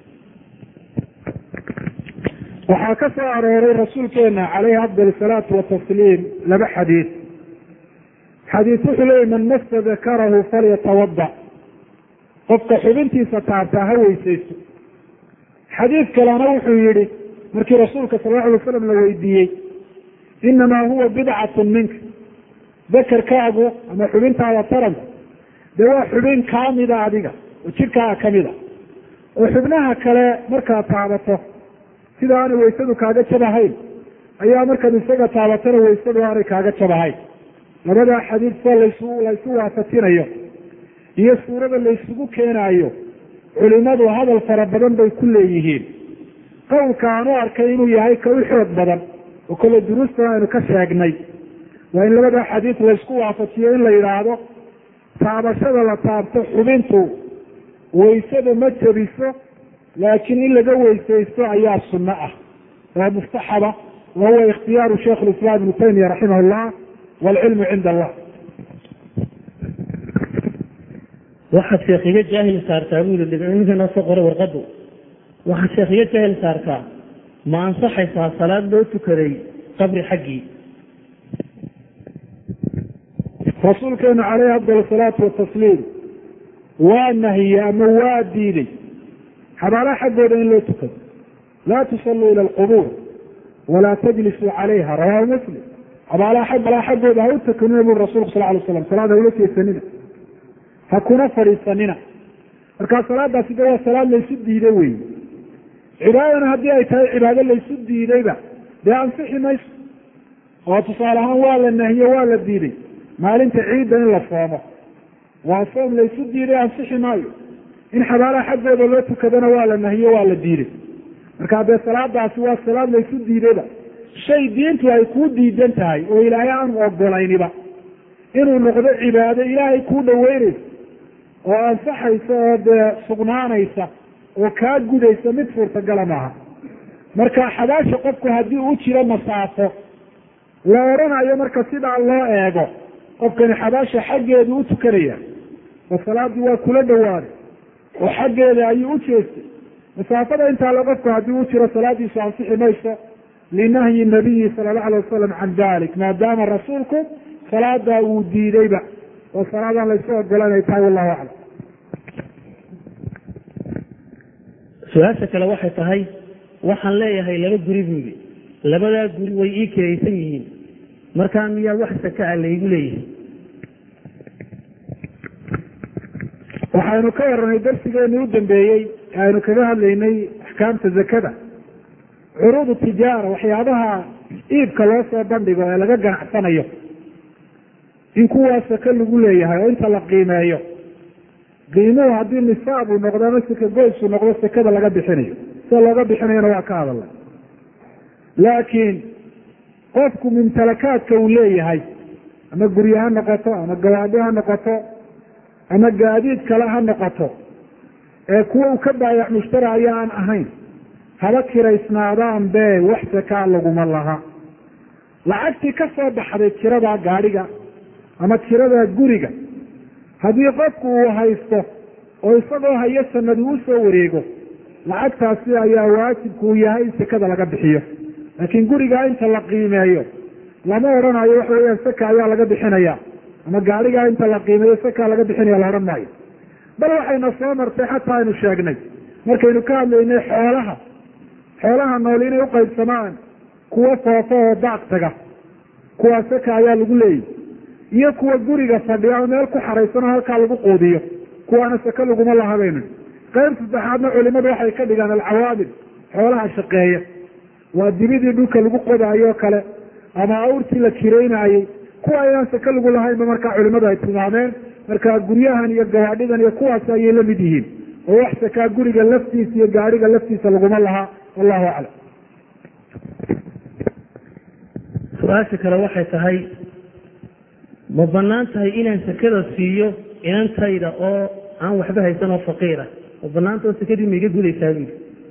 waxaa ka soo arooray rasuulkeena calayhi afdal salaatu watasliim laba xadiid. xadiid wuxuu leeyay man massa dakarahu falyatawada, qofka xubintiisa taabtaa ha weysaysto. xadiid kalena wuxuu yihi markii rasuulka sal alla alay wasalam la weydiiyey, inamaa huwa bidcatun minka, dakarkaagu ama xubintaada taranka dee waa xubin kamida adiga oo jidhkaaga kamida, oo xubnaha kale markaad taabato sida aanay waysadu kaaga jabahayn ayaa markaad isaga taabatana waysadu aanay kaaga jabahayn. labadaa xadiid sa laysu waafajinayo iyo suurada laysugu keenaayo, culimadu hadal fara badan bay ku leeyihiin. qowlka aan u arkay inuu yahay ka u xoog badan oo kale duruustan aynu ka sheegnay, waa in labadaa xadiid laysku waafajiyo in la yidhaahdo taabashada la taabto xubintu waysada ma jebiso, laakiin in laga weysaysto ayaa sunno ah oo mustaxaba, wa huwa ikhtiyaaru sheikh lislaam ibnu taymiya raximah llah, waalcilmu cinda allah. waxaad sheekh iga jaahil saartaa buu yihi ninkanoo soo qoray warqadu, waxaad sheekh iga jaahil saartaa ma ansaxaysaa salaad loo tukaday qabri xaggii? rasuulkeenu calayhi afdal salaatu watasliim waa nahiyey ama waa diiday xabaalaha xaggooda in loo tukado. laa tusalluu ila alqubuur walaa tajlisuu calayha, rawaahu muslim. xabaalaha xaggooda ha u tukanina buri rasulku sal alay slam, salaad ha ula jeesanina, ha kuna fadhiisanina. markaa salaadaasi de waa salaad laysu diiday wey. cibaadana haddii ay tahay cibaado laysu diidayba dee ansixi mayso. oo tusaale ahaan waa la nahiye, waa la diiday maalinta ciidda in la soomo, waa soom laysu diiday, ansixi maayo. in xabaalaha xaggooda loo tukadana waa la nahiye, waa la diiday. marka dee salaadaasi waa salaad laysu diidayba. shay diintu ay kuu diidan tahay oo ilaahay aanu ogolayniba inuu noqdo cibaado ilaahay kuu dhaweynaysa oo ansaxaysa oo dee sugnaanaysa oo kaa gudaysa mid suurtagala maaha. marka xabaasha qofku haddii uu jiro masaafo la oranayo marka sidaa loo eego, qofkani xabaasha xaggeedu u tukanaya oo salaadii waa kula dhawaaday oo xaggeeda ayuu u jeestay. masaafada intaa le qofku haddii uu jiro salaadiisu ansixi mayso, linahyi nabiyi sala allahu alay wasalam can dalik, maadaama rasuulku salaadaa uu diidayba oo salaadaan laysu ogola inay tahay. wallahu aclam. su-aasha kale waxay tahay, waxaan leeyahay laba guri buu yidhi, labadaa guri way ii kiraysan yihiin, markaa miyaa wax sakaa laygu leeyahay? waxaynu ka waranay darsigeeni u dambeeyey ee aynu kaga hadlaynay axkaamta zakada, curuudu tijaara, waxyaabaha iibka loo soo bandhigo ee laga ganacsanayo, in kuwaa saka lagu leeyahay oo inta la qiimeeyo, qiimuhu haddii nisaab uu noqdo ama saka goysuu noqdo sakada laga bixinayo. sida looga bixinayona waa ka hadalay. laakiin qofku mumtalakaadka uu leeyahay, ama gurye ha noqoto, ama gawaadhi ha noqoto, ama gaadiid kale ha noqoto, ee kuwa uu ka baayac mushtari aan ahayn, haba kiraysnaadaan be wax sakaa laguma laha. lacagtii ka soo baxday kirada gaadhiga ama kirada guriga, haddii qofku uu haysto oo isagoo hayo sanadi u soo wareego, lacagtaasi ayaa waajibku u yahay in sakada laga bixiyo. laakiin gurigaa inta la qiimeeyo lama odhanayo waxa weyaan saka ayaa laga bixinaya, ama gaadhigaa inta la qiimeeyo saka laga bixinaya la odhan maayo. bal waxayna soo martay xataa aynu sheegnay markaynu ka hadlaynay xoolaha nool inay uqaybsamaan kuwa foofo oo daaq taga, kuwaa saka ayaa lagu leeyahy, iyo kuwa guriga fadhiya oo meel ku xaraysanoo halkaa lagu quudiyo kuwaana sake laguma lahabaynin. qayb saddexaadna culimadu waxay ka dhigaan alcawaamil, xoolaha shaqeeya, waa dibidii dhulka lagu qodaayo kale ama awrtii la kiraynaayey, kuwa ayaan sake lagu lahaynba markaa culimadu ay tilmaameen. markaa guryahan iyo gawaadhidan iyo kuwaas ayay la mid yihiin oo wax sakaa guriga laftiisa iyo gaadhiga laftiisa laguma laha. wallahu aclam. su-aasha kale waxay tahay, ma banaan tahay inaan sakada siiyo inantayda oo aan waxba haysan oo faqiira? ma banaanta oo sakadii ma iga gudaysaa buuli?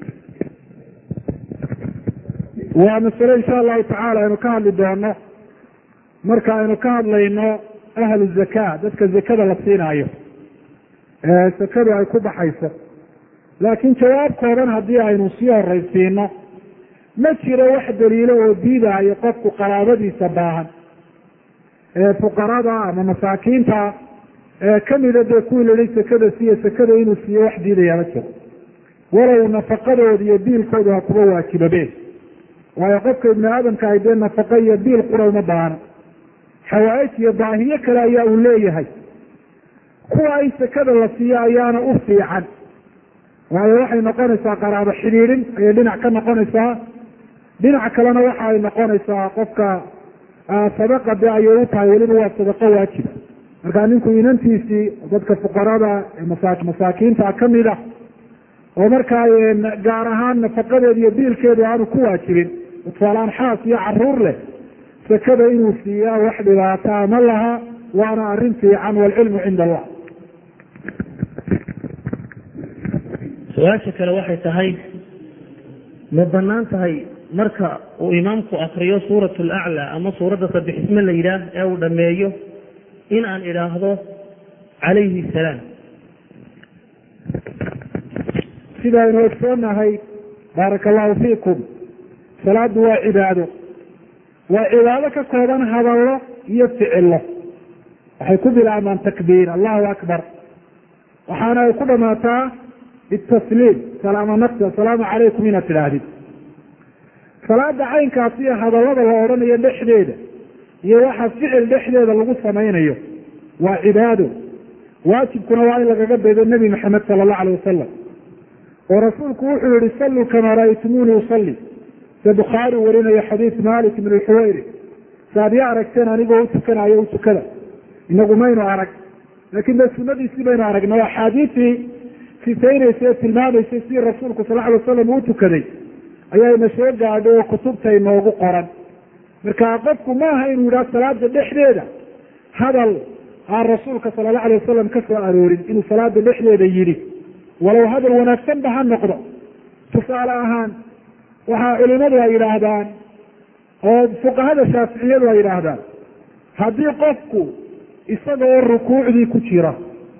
waa masale insha allahu tacaala aynu ka hadli doono marka aynu ka hadlayno ahlu zakaa, dadka zakada la siinaayo sakadu ay ku baxayso. laakiin jawaabkoodan haddii aynu sii horaysiino, ma jiro wax daliilo oo diidaayo qofku qaraabadiisa baahan ee fuqarada ama masaakiinta kamida dee kuwii la yihi sakada siiyo, sakada inuu siiyo wax diidaya ma jiro, walow nafaqadooda iyo biilkooda ha kuba waajibabeen. waayo qofka ibni aadamka ay dee nafaqa iyo biil qura uma baahno, xawaaij iyo baahiyo kale ayaa uu leeyahay. kuwa in sakada la siiyo ayaana u fiican, waayo waxay noqonaysaa qaraabo xidhiidhin ayay dhinac ka noqonaysaa, dhinac kalena waxa ay noqonaysaa qofka sadaqa de ayay u tahay, weliba waa sadaqo waajiba. markaa ninku inantiisii dadka fuqarada masaakiinta kamid ah oo markaa gaar ahaan nafaqadeeda iyo biilkeedu aanu ku waajibin, tusaaleaan xaas iyo caruur leh, sakada inuu siiyaa wax dhibaataa ma laha, waana arrin fiican, waalcilmu cinda allah. su-aasha kale waxay tahay, ma banaan tahay marka uu imaamku akriyo suurat alaclaa ama suuradda sabixisme la yidhaah ee uu dhameeyo in aan idhaahdo calayhi salaam? sidaynu ogsoonahay, baaraka allahu fiikum, salaadu waa cibaado, waa cibaado ka kooban hadallo iyo ficilo. waxay ku bilaabmaan takbiir, allahu akbar, waxaana ay ku dhamaataa bitasliim, salaama nafsi, assalaamu calaykum inaad tidhaahdid. salaada caynkaasi iyo hadallada la odhanayo dhexdeeda iyo waxa ficil dhexdeeda lagu samaynayo waa cibaado. waajibkuna waa in lagaga daydo nebi maxamed sala allahu alayh wasalam, oo rasuulku wuxuu yihi salluu kamaa ra'aytumuuni usalli, se bukhaari warinayo xadiis malik ibn xuwayri, saad ii aragteen anigoo u tukanayo u tukada. inagu maynu arag, laakiin de sunadiisii baynu aragna, oo axaadiisii sitaynaysa ee tilmaamaysay si rasuulku sal alay wasalam uu tukaday ayayna soo gaadhay oo kutubta inoogu qoran. marka qofku maaha inuu yidhaha salaada dhexdeeda hadal aan rasuulka sala allahu alay wasalam ka soo aroorin inuu salaada dhexdeeda yidhi, walow hadal wanaagsanba ha noqdo. tusaale ahaan waxaa culimadu ay yidhaahdaan oo fuqahada shaaficiyadu ay yidhaahdaan, haddii qofku isaga oo rukuucdii ku jira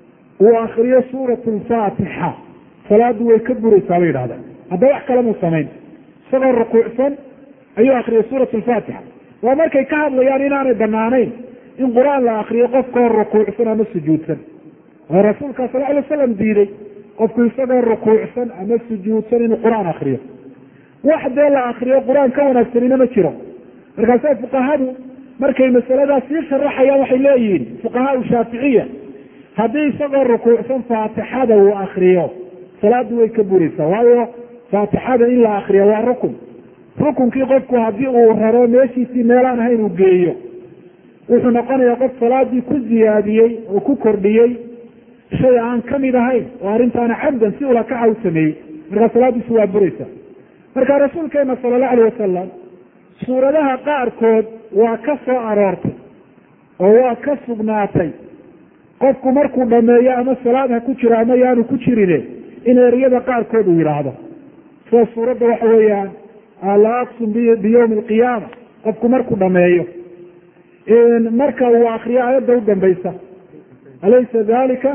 uu akriyo suurat alfaatixa, salaadu way ka buraysaa bay yidhahdaan. hadda wax kale muu samayn, isagoo rukuucsan ayuu akriyay suurat alfaatixa. waa markay ka hadlayaan inaanay banaanayn in qur-aan la akriyo qofkao rukuucsan ama sujuudsan, oo rasuulka sal alay wasalam diiday qofku isagoo rukuucsan ama sujuudsan inuu qur-aan akriyo. wax dee la akriyo qur-aan ka wanaagsanina ma jiro. markaasa fuqahadu markay masaladaas sii sharaxayaan waxay leeyihiin fuqahaa shaaficiya, haddii isagoo rukuucsan faatixada uu akriyo salaadu way ka buraysaa, waayo faatixada in la akriyo waa rukun. rukunkii qofku haddii uu raro meeshiisii meelaan ahayn uu geeyo, wuxuu noqonayaa qof salaadii ku ziyaadiyey oo ku kordhiyey shay aan kamid ahayn, oo arrintaana cabdan si ulakaca u sameeyey, markaa salaadiisu waa buraysa. marka rasuulkeena sala allahu alayh wasalam suuradaha qaarkood waa ka soo aroortay oo waa ka sugnaatay qofku markuu dhameeyo ama salaad ha ku jiro ama yaanu ku jirine in ereyada qaarkood uu yidhaahdo. sida suuradda waxa weeyaan laa aqsum biyawmi alqiyaama, qofku markuu dhameeyo marka uu akriyo aayadda u dambaysa, alaysa dalika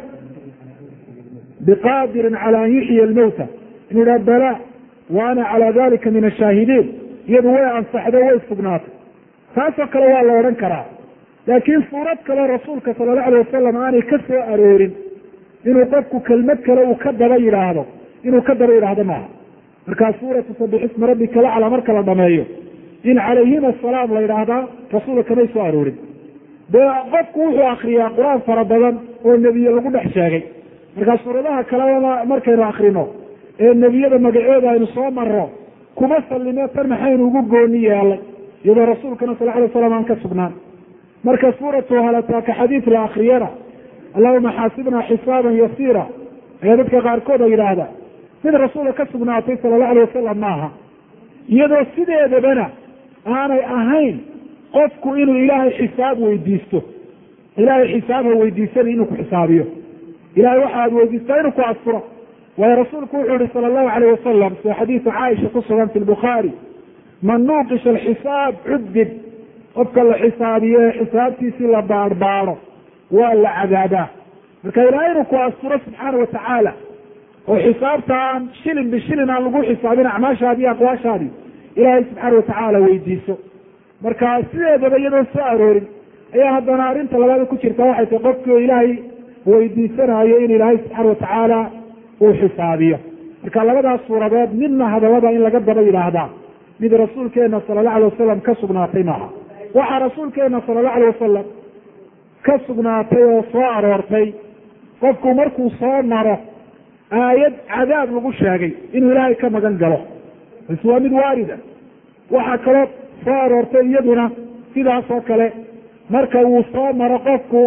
biqaadirin cala an yuxyiya almawta, inuu yidhaha bala wa ana cala dalika min ashaahidiin, iyadu way ansaxdo way sugnaatay. taasoo kale waa la odhan karaa, laakiin suurad kale rasuulka sala allahu alayh wasalam aanay ka soo aroorin inuu qofku kelmad kale uu ka daba yidhaahdo, inuu ka daba yidhaahdo maaha. markaa suuratu sabix isma rabbika laclaa marka la dhameeyo in calayhima asalaam la yidhaahdaa rasuulka kamay soo aroorin. dee qofku wuxuu akriyaa qur-aan fara badan oo nebiye lagu dhex sheegay. markaa suuradaha kalena markaynu akrino ee nebiyada magaceeda aynu soo marro kuma sallimee tan maxaynu ugu gooni yeelay iyadoo rasuulkana sal alay slam aan ka sugnaan. marka suuratu halataaka xadiid la akriyana allahuma xaasibnaa xisaaban yasiira ayaa dadka qaarkood ay yidhaahdaa mid rasuulka ka sugnaatay sala allahu alay wasalam maaha, iyadoo sideedabana aanay ahayn qofku inuu ilaahay xisaab weydiisto. ilaahay xisaab ha weydiisana inuu ku xisaabiyo, ilahay waxaad weydiistaa inuu ku asturo. waayo rasuulku wuxuu yihi sala allahu alayh wasalam sida xadiisu caaisha ku sugan fi lbukhaari, man nuuqisha alxisaab cudib, qofka la xisaabiyo ee xisaabtiisii la baarbaaro waa la cadaabaa. marka ilahay inuu ku asturo subxaana watacaala oo xisaabtaan shilin bishilin aan lagu xisaabin acmaashaadi iyo aqwaashaadi ilaahay subxaana watacaala weydiiso. marka sideedaba iyadoo soo aroorin ayaa haddana arrinta labaada ku jirta waxay tahay qofkii ilaahay weydiisanayo in ilaahay subxaana watacaala uu xisaabiyo. marka labadaas suuradood midna hadallada in laga daba yidhaahdaa mid rasuulkeena sala allahu alay wasalam ka sugnaatay maaha. waxaa rasuulkeena sala allahu alay wasalam ka sugnaatay oo soo aroortay qofku markuu soo maro aayad cadaab lagu sheegay inuu ilaahay ka magan galo, bas waa mid waarida. waxaa kaloo soo aroortay iyaduna sidaas oo kale marka uu soo maro qofku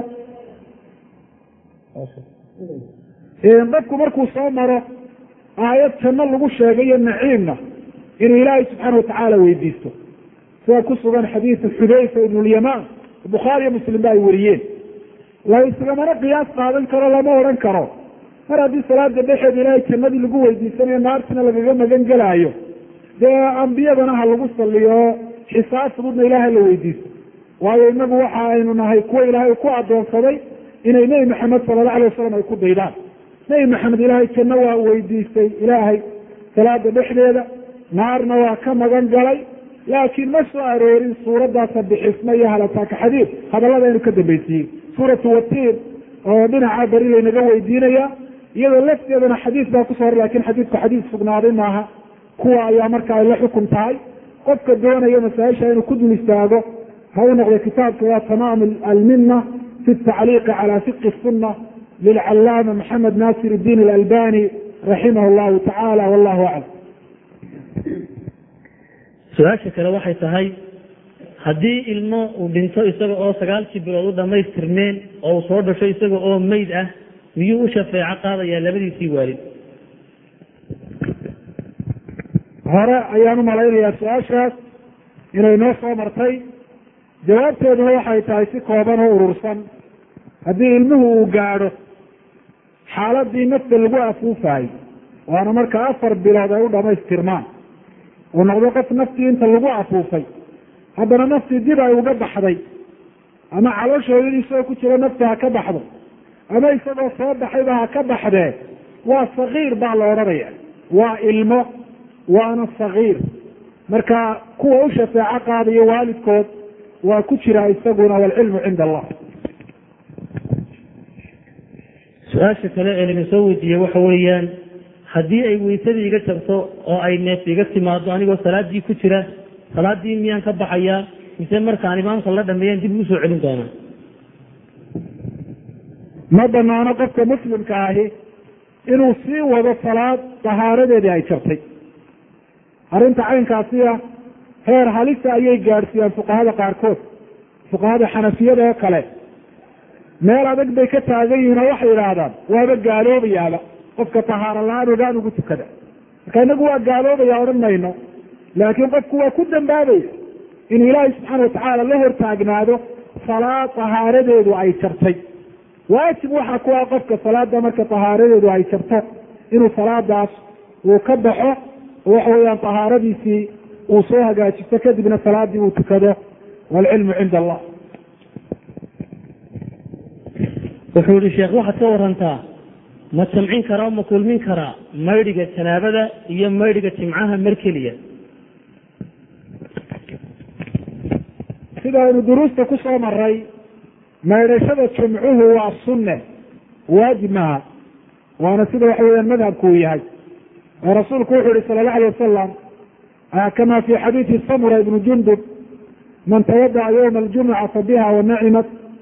markuu soo maro aayad janno lagu sheegay iyo naciimna inuu ilaahay subxaana watacaala weydiisto, sida ku sugan xadiisu xudayfa ibnu lyamaan bukhaari iyo muslim ba ay wariyeen. laislamana qiyaas qaadan karo, lama odhan karo mar haddii salaada dhexeeda ilaahay jannadii lagu weydiisanayo naartina lagaga magan gelaayo, dee ambiyadana ha lagu saliyo xisaab fududna ilaahay la weydiisto. waayo inagu waxa aynu nahay kuwa ilaahay ku adoonsaday inay nebi maxamed sala allahu alay wasalam ay ku daydaan. nebi maxamed ilaahay janno waa weydiistay ilaahay salaada dhexdeeda, naarna waa ka magan galay, laakiin ma soo aroorin suuradaasa bixisma iyo halataaka xadiid hadallada aynu ka dambaysiiyey. suuratu watiir oo dhinaca beri laynaga weydiinaya iyadoo lafteedana xadiis baa kusoo hor, lakin xadiidku xadiis sugnaaday maaha. kuwa ayaa marka ay la xukun tahay. qofka doonaya masaaisha inuu ku dul istaago ha u noqdo kitaabka waa tamaam almina fi tacliiqi cala fiqi sunna lilcalaama maxamed nasir اdiin alalbani raximah llahu tacaala wallahu aclam. su-aasha kale waxay tahay haddii ilmo uu dhinto isaga oo 9 bilood u dhamaystirmeen oo uu soo dhasho isaga oo meyd ah, miyuu u shafeeco qaadayaa labadiisii waalid? hore ayaan u malaynayaa su-aashaas inay noo soo martay. jawaabteeduna waxay tahay si kooban oo urursan. haddii ilmuhu uu gaadho xaaladii nafta lagu afuufaayey, waana marka 4 bilood ay u dhamaystirmaan, uu noqdo qof naftii inta lagu afuufay haddana naftii dib ay uga baxday, ama calooshooda isagoo ku jiro nafta ha ka baxdo, ama isagoo soo baxayba ha ka baxdee, waa sagiir baa la odhanaya, waa ilmo waana sagiir. marka kuwa u shafeeco qaadayo waalidkood waa ku jira isaguna, waalcilmu cinda allah. su-aasha kale ee laga soo weydiiyey waxa weeyaan, haddii ay weysadii iga jabto oo ay neef iga timaado anigoo salaadii ku jira, salaadii miyaan ka baxayaa mise markaan imaamka la dhameeyaan dib ugu soo celin doonaa? ma banaano qofka muslimka ahi inuu sii wado salaad tahaaradeedii ay jabtay. arrinta caynkaasiya heer halisa ayay gaadhsiiyaan fuqahada qaarkood. fuqahada xanafiyada oo kale meel adag bay ka taagan yihiin oo waxay yidhaahdaan waaba gaaloobayaaba qofka tahaaro la-aan ogaan ugu tukada. marka inagu waa gaaloobaya odhan mayno, laakiin qofku waa ku dambaabaya inuu ilaahay subxaana watacaala la hortaagnaado salaad tahaaradeedu ay jabtay. waajib waxaa ku ah qofka salaada marka tahaaradeedu ay jabto inuu salaadaas uu ka baxo, oo waxa weeyaan tahaaradiisii uu soo hagaajisto, kadibna salaadii uu tukado, waalcilmu cinda allah. wuxuu yihi sheekh, waxaad ka warantaa ma jamcin karaa o ma kulmin karaa maydhiga janaabada iyo maydhiga jimcaha mar keliya? sida aynu duruusta ku soo maray, maydhashada jumcuhu waa sunne, waajib maaha, waana sida waxa weyaan madhabku uu yahay. oo rasuulku wuxuu yihi sala allahu alay wasalam kama fi xadiidi samura ibnu jundub, man tawadaca yowma aljumuca fabiha wanacimat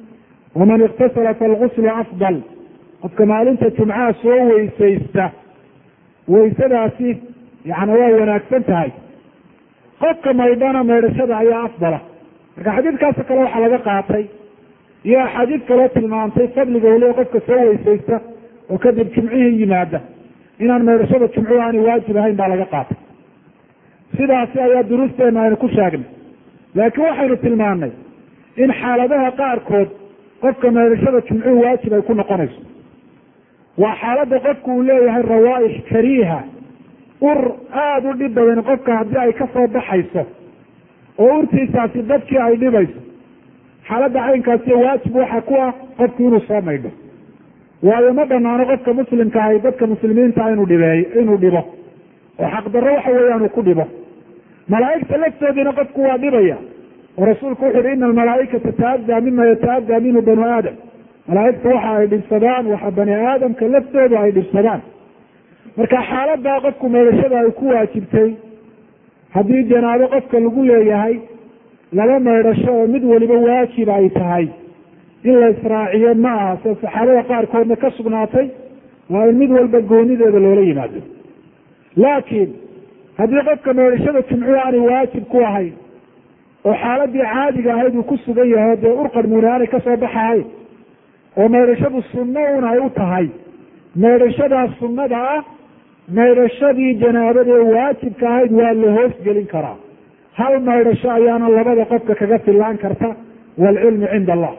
waman iktasala falguslu afdal, qofka maalinta jumcaha soo weysaysta weysadaasi yani waa wanaagsan tahay. qofka maydhana maydhashada ayaa afdala. marka xadiidkaasoo kale waxaa laga qaatay iyo axaadiid kaloo tilmaantay fadliga weliba qofka soo weysaysta oo kadib jumcihii yimaada inaan maydhashada jumcuhu aanay waajib ahayn baa laga qaatay. sidaasi ayaa duruusteena aynu ku sheegnay. laakiin waxaynu tilmaannay in xaaladaha qaarkood qofka maydhashada jumcuhu waajib ay ku noqonayso. waa xaaladda qofku uu leeyahay rawaaix kariiha, ur aada u dhib badan qofka haddii ay ka soo baxayso oo urtiisaasi dadkii ay dhibayso. xaaladda caynkaasi waajib waxa ku ah qofku inuu soo maydho, waayo ma banaano qofka muslimka ahay dadka muslimiinta inuu dhibo oo xaqdarro waxa weeyaan uu ku dhibo. malaa'igta laftoodiina qofku waa dhibaya, oo rasuulku wuxu uhi ina almalaa'ikata ta'addaa mima yata'addaa minhu banu aadam. malaa'igta waxa ay dhibsadaan waxa bani aadamka laftoodu ay dhibsadaan. marka xaaladdaa qofku maydhashada ay ku waajibtay, haddii janaabo qofka lagu leeyahay laba maydhasho oo mid waliba waajib ay tahay in la israaciyo ma aha, sida saxaabada qaarkoodna ka sugnaatay, waa in mid walba goonideeda loola yimaado. laakiin haddii qofka maydhashada jumcuhu aanay waajib ku ahayn oo xaaladii caadiga ahayd uu ku sugan yahay dee urqarmuuni aanay kasoo baxahayn oo maydhashadu sunno un ay u tahay, maydhashadaas sunnada ah maydhashadii janaabada ee waajibka ahayd waa la hoos gelin karaa. hal maydhasho ayaana labada qofka kaga fillaan karta, waalcilmu cinda allah.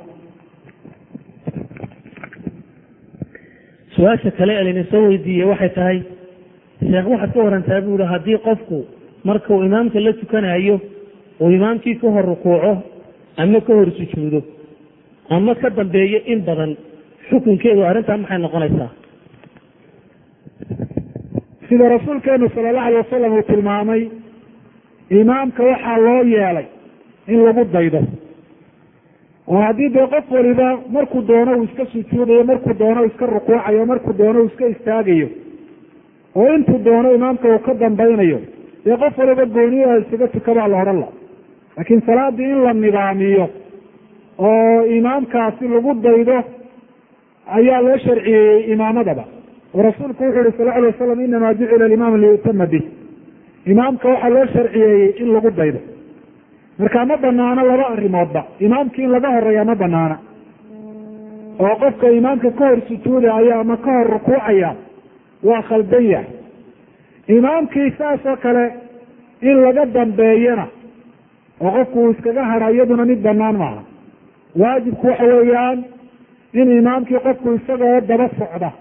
su-aasha kale ee layna soo weydiiyey waxay tahay, sheekh waxaad ka warantaa buuri haddii qofku markuu imaamka la tukanayo oo imaamkii ka hor rukuuco ama ka hor sujuudo ama ka dambeeyo in badan, xukunkeedu arrintaa maxay noqonaysaa? sida rasuulkeenu sala allahu alay wasalam uu tilmaamay, imaamka waxaa loo yeelay in lagu daydo, oo haddii dee qof waliba markuu doono uu iska sujuudayo, markuu doono uu iska rukuucayo, markuu doono uu iska istaagayo, oo intuu doono imaamka uu ka dambaynayo, dee qof waliba gooniyaha isaga tukabaa la odhan la. laakiin salaadii in la nidaamiyo oo imaamkaasi lagu daydo ayaa loo sharciyeeyey imaamadaba. oo rasuulku wuxuu yihi sal lla alay wasalam inamaa jucila alimaam liyutama bih, imaamka waxaa loo sharciyeeyey in lagu daydo. marka ma banaano laba arrimoodba, imaamkii in laga horeeya ma banaana, oo qofka imaamka ka hor sujuudaya ama ka hor rukuucaya waa khaldan yahay. imaamkii saas oo kale in laga dambeeyana oo qofku uu iskaga hadha iyaduna mid banaan maaha. waajibku waxa weeyaan in imaamkii qofku isagoo daba socda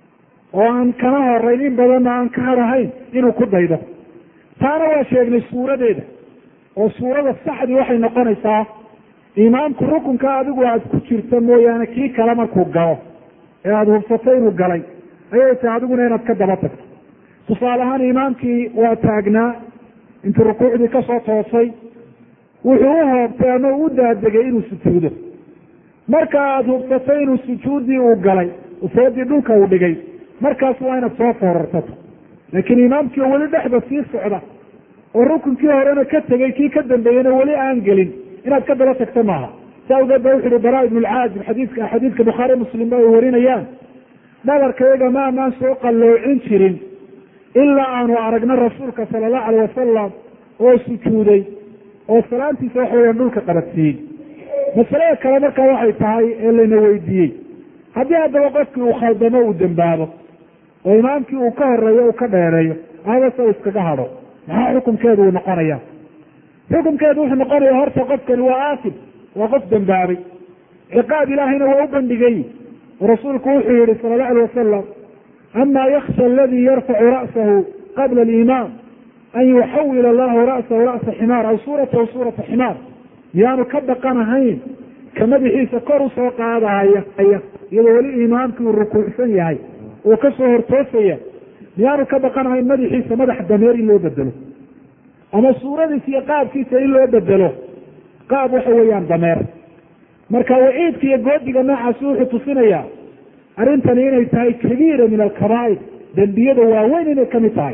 oo aan kana horeyn in badanna aan ka hadhahayn inuu ku daydo. taana waa sheegnay suuradeeda, oo suurada saxdii waxay noqonaysaa imaamku rukunka adigu aad ku jirto mooyaane kii kale markuu galo ee aada hubsato inuu galay ayay tahay adiguna inaad ka daba tagto. tusaale ahaan imaamkii waa taagnaa intuu rukuucdii kasoo toosay, wuxuu u hoobtay ama u daadegay inuu sujuudo. marka aada hubsato inuu sujuuddii uu galay, ufoodii dhulka uu dhigay, markaas waa inaad soo foorarsato. laakiin imaamkii oo weli dhexda sii socda oo rukunkii horena ka tegay kii ka dambeeyena weli aan gelin inaad ka daba tagto maaha. saa awgeed ba wuxu uhi bara ibnu lcaazib xadiidka bukhaari muslimba ay warinayaan, dhabarkayaga maamaan soo qalloocin jirin ilaa aanu aragno rasuulka sala allahu alayh wasalam oo sujuuday oo salaantiisa waxa weeyaan dhulka qabadsiiyey. masalada kale markaa waxay tahay ee layna weydiiyey, haddii haddaba qofkii uu khaldamo uu dambaabo oo imaamkii uu ka horeeyo uu ka dheereeyo adase uu iskaga hadho, maxaa xukunkeedu uu noqonaya? xukunkeedu wuxuu noqonaya horta qofkani waa aasim, waa qof dambaabay, ciqaab ilaahayna waa u bandhigay. rasuulku wuxuu yihi sala allahu alay wasalam, ama yaksha aladii yarfacu ra'sahu qabla alimaam an yuxawil allahu ra'sahu ra'sa ximaar aw suuratahu suurata ximaar. miyaanu ka dhaqanahayn ka madaxiisa kor usoo qaadahaya iyadoo weli imaamkii uu rukuucsan yahay oo kasoo hortoosaya, miyaanu ka dhaqanahayn madaxiisa madax dameer in loo bedelo, ama suuradiisa iyo qaabkiisa in loo bedelo qaab waxa weeyaan dameer? marka waciidka iyo goodiga noocaasi wuxuu tusinayaa arrintani inay tahay kabiira min alkabaa'ir, dembiyada waaweyn inay kamid tahay.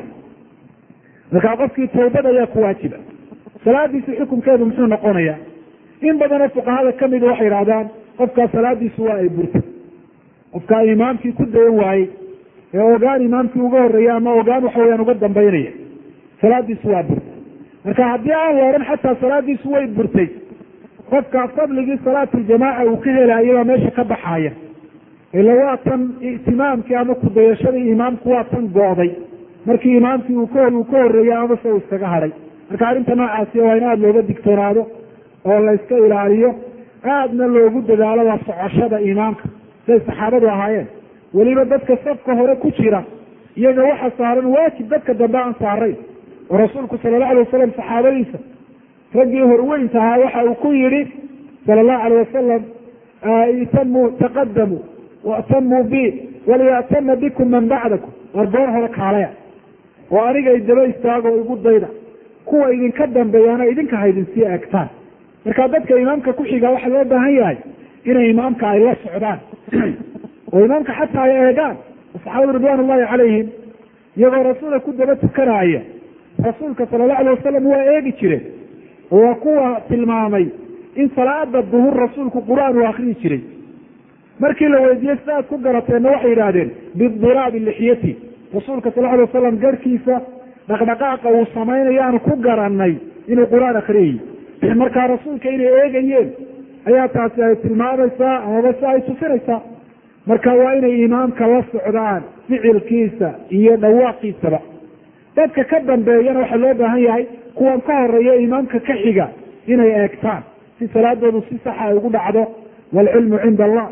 markaa qofkii tawbad ayaa ku waajiba. salaadiisi xukunkeedu muxuu noqonayaa? in badanoo fuqahada kamida waxay idhahdaan qofkaa salaadiisu waa ay burtay. qofkaa imaamkii ku dayan waayey ee ogaan imaamkii uga horreeya ama ogaan waxa weyaan uga dambaynaya, salaadiisu waa burtay. marka haddii aan la odhan xataa salaadiisu way burtay, qofkaa fadligii salaatuljamaaca uu ka helaya baa meesha ka baxaya. ila waa tan itimaamkii ama kudayashadii imaamku waa tan go'day markii imaamkii uu ka horreeyay ama se uu iskaga hadhay. marka arrinta noocaasi waa in aada looga digtoonaado oo la iska ilaaliyo, aadna loogu dadaalo waa socoshada imaamka siday saxaabadu ahaayeen. weliba dadka safka hore ku jira iyaga waxa saaran waajib dadka dambe aan saarayn, oo rasuulku sala allahu alay wasalam saxaabadiisa raggii horweynta ahaa waxa uu ku yidhi sala allahu alayh wasalam itamuu taqadamuu watamuu bi waliyatama bikum man bacdakum, war goor hore kaalaya oo aniga idaba istaago igu dayda, kuwa idinka dambeeyaana idinka ha idin sii eegtaan. marka dadka imaamka ku xiga waxa loo baahan yahay inay imaamka ay la socdaan oo imaamka xataa ay eegaan. saxaabadu ridwaan ullahi calayhim iyagoo rasuulka ku daba tukanaya, rasuulka sala allahu alayh wasalam waa eegi jireen oo waa kuwa tilmaamay in salaada duhur rasuulku qur-aan uu akriyi jiray. markii la weydiiyey sida aad ku garateenna waxay yidhaahdeen bidiraabi lixyati, rasuulka sal alay wasalam garhkiisa dhaqdhaqaaqa uu samaynayo aanu ku garanay inuu qur-aan akriyay. markaa rasuulka inay eegayeen ayaa taasi ay tilmaamaysaa amaba si ay tusinaysaa. marka waa inay imaamka la socdaan ficilkiisa iyo dhawaaqiisaba. dadka ka dambeeyana waxaa loo baahan yahay kuwan ka horeeya imaamka ka xiga inay eegtaan si salaadoodu si saxa ay ugu dhacdo. waalcilmu cinda allah.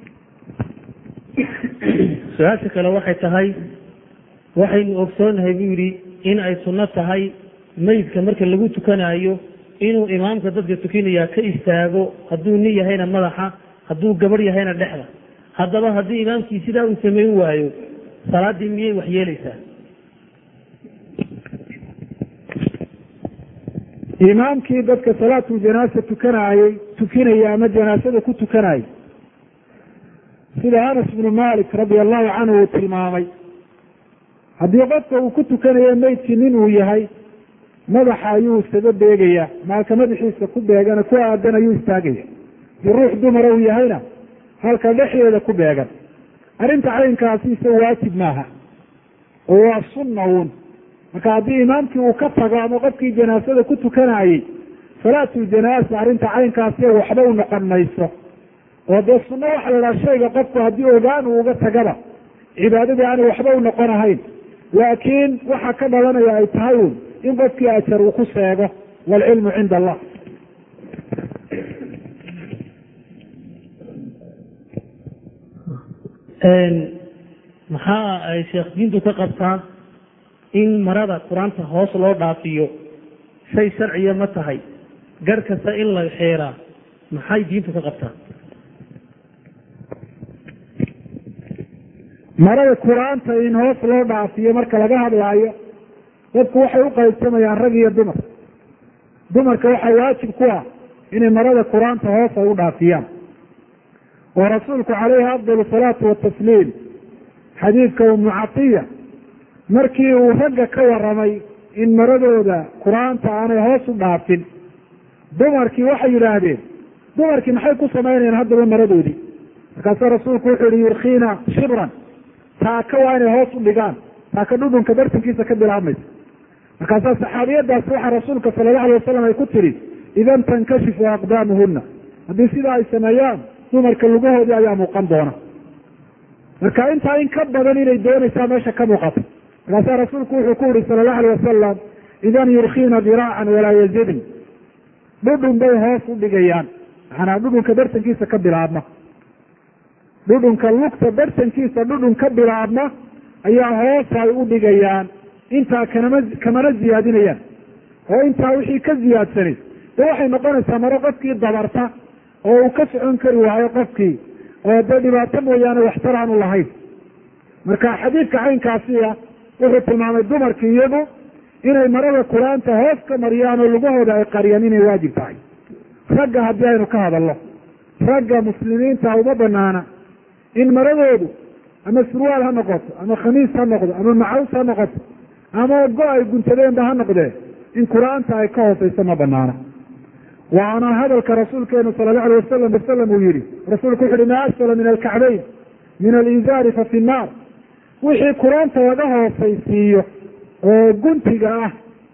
su-aasha kale waxay tahay, waxaynu ogsoonahay buu yidhi in ay sunno tahay meydka marka lagu tukanayo inuu imaamka dadka tukinaya ka istaago, hadduu nin yahayna madaxa, hadduu gabadh yahayna dhexda. haddaba haddii imaamkii sidaa uu samayn waayo salaaddii miyay wax yeelaysaa? imaamkii dadka salaatu janaasa tukinaya ama janaasada ku tukanayay, sida Anas ibnu Malik radi allahu canhu uu tilmaamay, haddii qofka uu ku tukanayo meydkii nin uu yahay, madaxa ayuu isaga beegaya, maalka madaxiisa ku beegana ku aadan ayuu istaagaya. haddii ruux dumara uu yahayna halka dhexdeeda ku beegan. arrinta caynkaasi ise waajib maaha oo waa sunna uun. marka haddii imaamkii uu ka tago ama qofkii janaasada ku tukanayey salaatuljanaasa, arrinta caynkaasi waxba u noqon mayso. oo dee sunno waxa la dhaha shayga qofku haddii ogaan uu uga tagaba cibaadadii aanay waxba u noqon ahayn, laakiin waxa ka dhalanaya ay tahay un in qofkii ajar uu ku seego. waalcilmu cinda allah. maxaa ay sheekh diintu ka qabtaa in marada qur-aanta hoos loo dhaafiyo shay sharciya ma tahay? garh kasta in la xeeraa maxay diintu ka qabtaa? marada qur-aanta in hoos loo dhaafiyo marka laga hadlaayo, dadku waxay u qaybsamayaan rag iyo dumar. dumarka waxaa waajib ku ah inay marada qur-aanta hoos ay u dhaafiyaan, oo rasuulku calayhi afdal salaatu watasliim xadiidka umu catiya markii uu ragga ka waramay in maradooda qur-aanta aanay hoos u dhaafin, dumarkii waxay yidhaahdeen dumarkii maxay ku samaynayaan haddaba maradoodii? markaasuu rasuulku wuxuu yihi yurkiina shibran, taaka waa inay hoos u dhigaan, taaka dhudhunka bartankiisa ka bilaabmaysa. markaasaa saxaabiyadaasi waxaa rasuulka sala allahu alay wasalam ay ku tidhi idan tankashifu aqdaamuhunna, haddii sidaa ay sameeyaan dumarka lugahoodii ayaa muuqan doona. marka intaa in ka badan inay doonaysaa meesha ka muuqato. markaasaa rasuulku wuxuu ku yihi sala allahu alay wasalam idan yurkiina diraacan walaa yazidn, dhudhun bay hoos u dhigayaan, maxanaa dhudhunka bartankiisa ka bilaabma, dhudhunka lugta bartankiisa dhudhun ka bilaabma ayaa hoos ay u dhigayaan, intaa kamana ziyaadinayaan. oo intaa wixii ka ziyaadsanay de waxay noqonaysaa maro qofkii dabarta oo uu ka socon kari waayo qofkii, oo dee dhibaato mooyaane waxtar aanu lahayn. marka xadiidka caynkaasi ah wuxuu tilmaamay dumarkii iyagu inay marada qur-aanta hoos ka mariyaan oo lugahooda ay qariyaan inay waajib tahay. ragga haddii aynu ka hadalno, ragga muslimiinta uma banaana in maradoodu ama surwaal ha noqoto ama khamiis ha noqdo ama macaws ha noqoto ama go ay guntadeenba ha noqdee in qur-aanta ay ka hooseyso ma banaana. waana hadalka rasuulkeenu sala allahu alayh wasalam uu yihi rasuulku wuxu uhi maa asfala min alkacbayn min alizaari fa fi nnaar wixii kuraanta laga hoosaysiiyo oo guntiga ah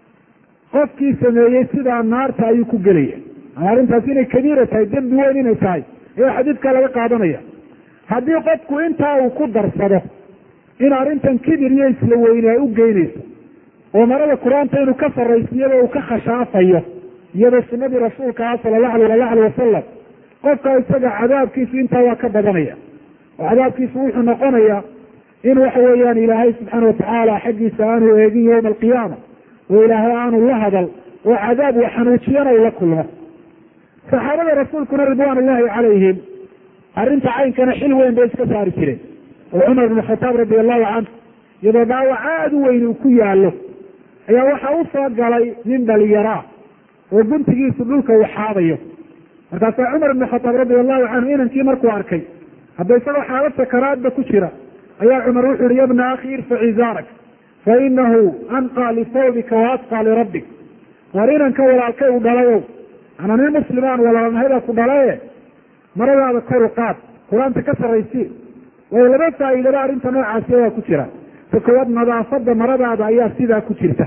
qofkii sameeyey sidaa naarta ayuu ku gelaya arrintaas inay kabiira tahay dembi weyn inay tahay ayaa xadiidkaa laga qaadanaya haddii qofku intaa uu ku darsado in arrintan kibir iyo isla weyne ay u geynayso oo marada qur-aanta inuu ka sarraysiiyaba uu ka khashaafayo iyadoo sunadii rasuulka ah sala allahu alay wasalam qofka isaga cadaabkiisu intaa waa ka badanaya oo cadaabkiisu wuxuu noqonayaa in waxa weeyaan ilaahay subxaana watacaala xaggiisa aanu eegin yowma alqiyaama oo ilaahay aanu la hadal oo cadaab uu xanuujiyana ula kulmo saxaabada rasuulkuna ridwaan ullahi calayhim arrinta caynkana xil weyn bay iska saari jireen oo cumar ibnu khataab radi allahu canhu iyadoo dhaawac aada u weyn uu ku yaallo ayaa waxa u soo galay nin dhalinyaraa oo guntigiisu dhulka uu xaadayo markaasaa cumar ibnu khataab radi allahu canhu inankii markuu arkay hadda isagoo xaalad sakaraadba ku jira ayaa cumar wuxu uhi yabna akhi irfac izaarak fa inahu anqaa lisawbika wa atqaa lirabbik war inanka walaalkay u dhalayow ana nin muslimaan walaalnahaydaa ku dhalaye maradaada kor u qaad qur-aanta ka sarraysi waayo laba faa'iidaba arrinta noocaasiya waa ku jira ta koowaad nadaafada maradaada ayaa sidaa ku jirta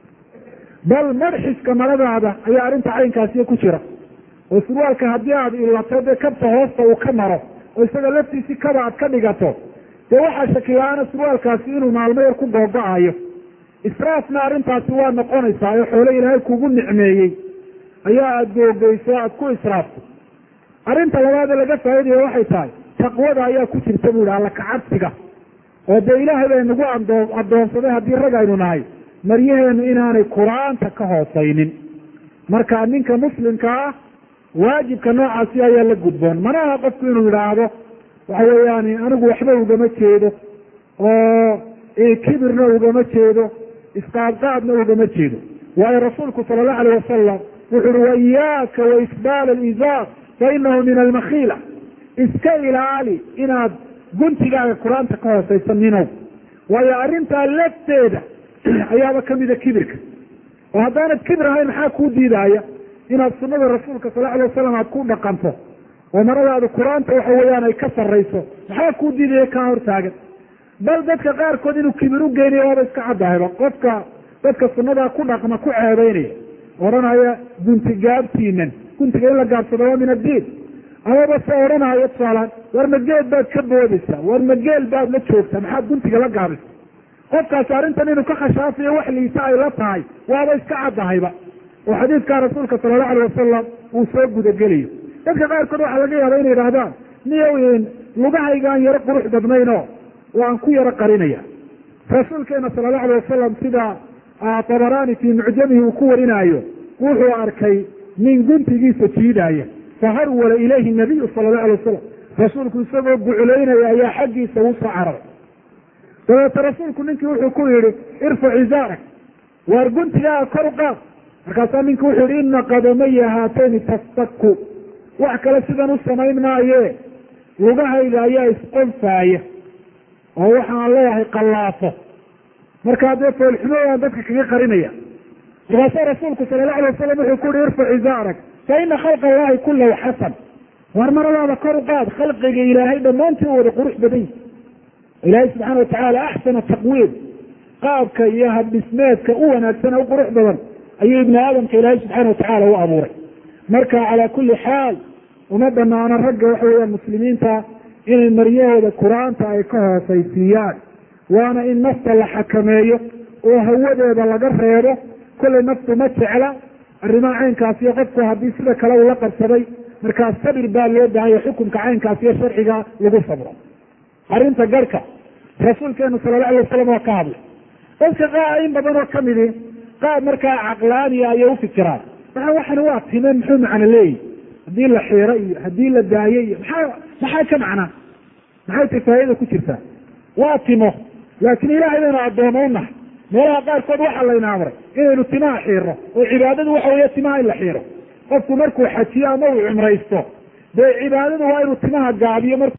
bal madxiska maradaada ayaa arrinta caynkaasiya ku jira oo surwaalka haddii aad ilato dee kabta hoosta uu ka maro oo isaga laftiisi kaba aad ka dhigato dee waxaa shakila-aana surwaalkaasi inuu maalmo yar ku googo-ayo israafna arrintaasi waa noqonaysaa oo xoolo ilaahay kugu nicmeeyey ayaa aada googeyso aada ku israafto arrinta labaadee laga faa'iidaya waxay tahay taqwada ayaa ku jirta bu ihi alla kacabsiga oo dee ilaahay bay nagu addoonsaday haddii rag aynu nahay maryaheenu inaanay qur-aanta ka hoosaynin marka ninka muslimka ah waajibka noocaasi ayaa la gudboon manaha qofku inuu yidhaahdo waxa weeyaan anigu waxba ugama jeedo oo kibirna ugama jeedo isqaadqaadna ugama jeedo waayo rasuulku sala allahu alayh wasalam wuxu uhi waiyaaka waisbaal alizaar fa inahu min almakhiila iska ilaali inaad guntigaaga qur-aanta ka hoosaysa ninow waayo arrintaa lafteeda ayaaba kamida kibirka oo haddaanad kibir ahayn maxaa kuu diidaaya inaad sunada rasuulka sal alay wasalam aad ku dhaqanto oo maradaadu qur-aanta waxa weeyaan ay ka sarrayso maxaa kuu diidaya kaa hortaagan bal dadka qaarkood inuu kibir u geynayo waaba iska caddahayba dadka sunadaa ku dhaqma ku ceebeynaya odhanaya gunti gaabtiinan guntiga in la gaabsado waa min addiin amaba se odhanaya tusaalaan war mageed baad ka boodaysaa war mageel baad la joogtaa maxaad guntiga la gaabisa qofkaasi arrintan inuu ka khashaafayo wax liisa ay la tahay waaba iska caddahayba oo xadiidkaa rasuulka sala allahu alayh wasalam uu soo gudageliyo dadka qaarkood waxaa laga yaaba inay yidhaahdaan niyow lugahaygaan yaro qurux badnaynoo waan ku yaro qarinaya rasuulkeena sala allahu alayh wasalam sida tabaraani fii mucjamihi uu ku warinaayo wuxuu arkay nin guntigiisa jiidaya faharwala ilayhi nabiyu sala allahu alay wasalam rasuulku isagoo guculaynaya ayaa xaggiisa uu soo cararay dabeete rasuulku ninkii wuxuu ku yihi irfac izaarak waar guntigaaga kor u qaad markaasaa ninki wuxuu yihi ina qadamaya haatayni tastaku wax kale sidan u samayn maaye lugahayga ayaa isqonfaaya oo waxaan leeyahay qallaafo markaa dee foolxumooyaan dadka kaga qarinaya markaasaa rasuulku sala allahu alay wasalam wuxuu ku yihi irfac izaarak fa ina khalqa allahi kullahu xasan waar maradaada kor u qaad khalqiga ilaahay dhammaantii u wada qurux badan ilaahay subxaana watacaala axsana taqwiim qaabka iyo habdhismeedka u wanaagsan u qurux badan ayuu ibni aadamka ilaahay subxaana watacaala u abuuray marka calaa kulli xaal uma banaano ragga waxa weeyaan muslimiinta inay maryahooda qur-aanta ay ka hoosaysiiyaan waana in nafta la xakameeyo oo hawadeeda laga reebo kollay naftu ma jecla arrimaha caynkaasiyo qofku haddii sida kale ula qabsaday markaas sabir baa loo baahanya xukunka caynkaasiyo sharciga lagu sabro arrinta garhka rasuulkeenu sala allahu alay wasalam waa ka hadlay dadka in badan oo kamidi qaab markaa caqlaaniya ayay ufikiraan waxani waa time muxuu macno leeyihi haddii la xiiro iyo haddii la daayo iyo maxaa ka macnaa maxay tay faa'ida ku jirtaa waa timo laakiin ilaahay baynu addoomo unahay meelaha qaarkood waxaa layna amray inaynu timaha xiirno oo cibaadadu waxa weeye timaha in la xiiro qofku markuu xajiyo ama uu cumraysto dee cibaadadu waa inuu timaha gaabiyo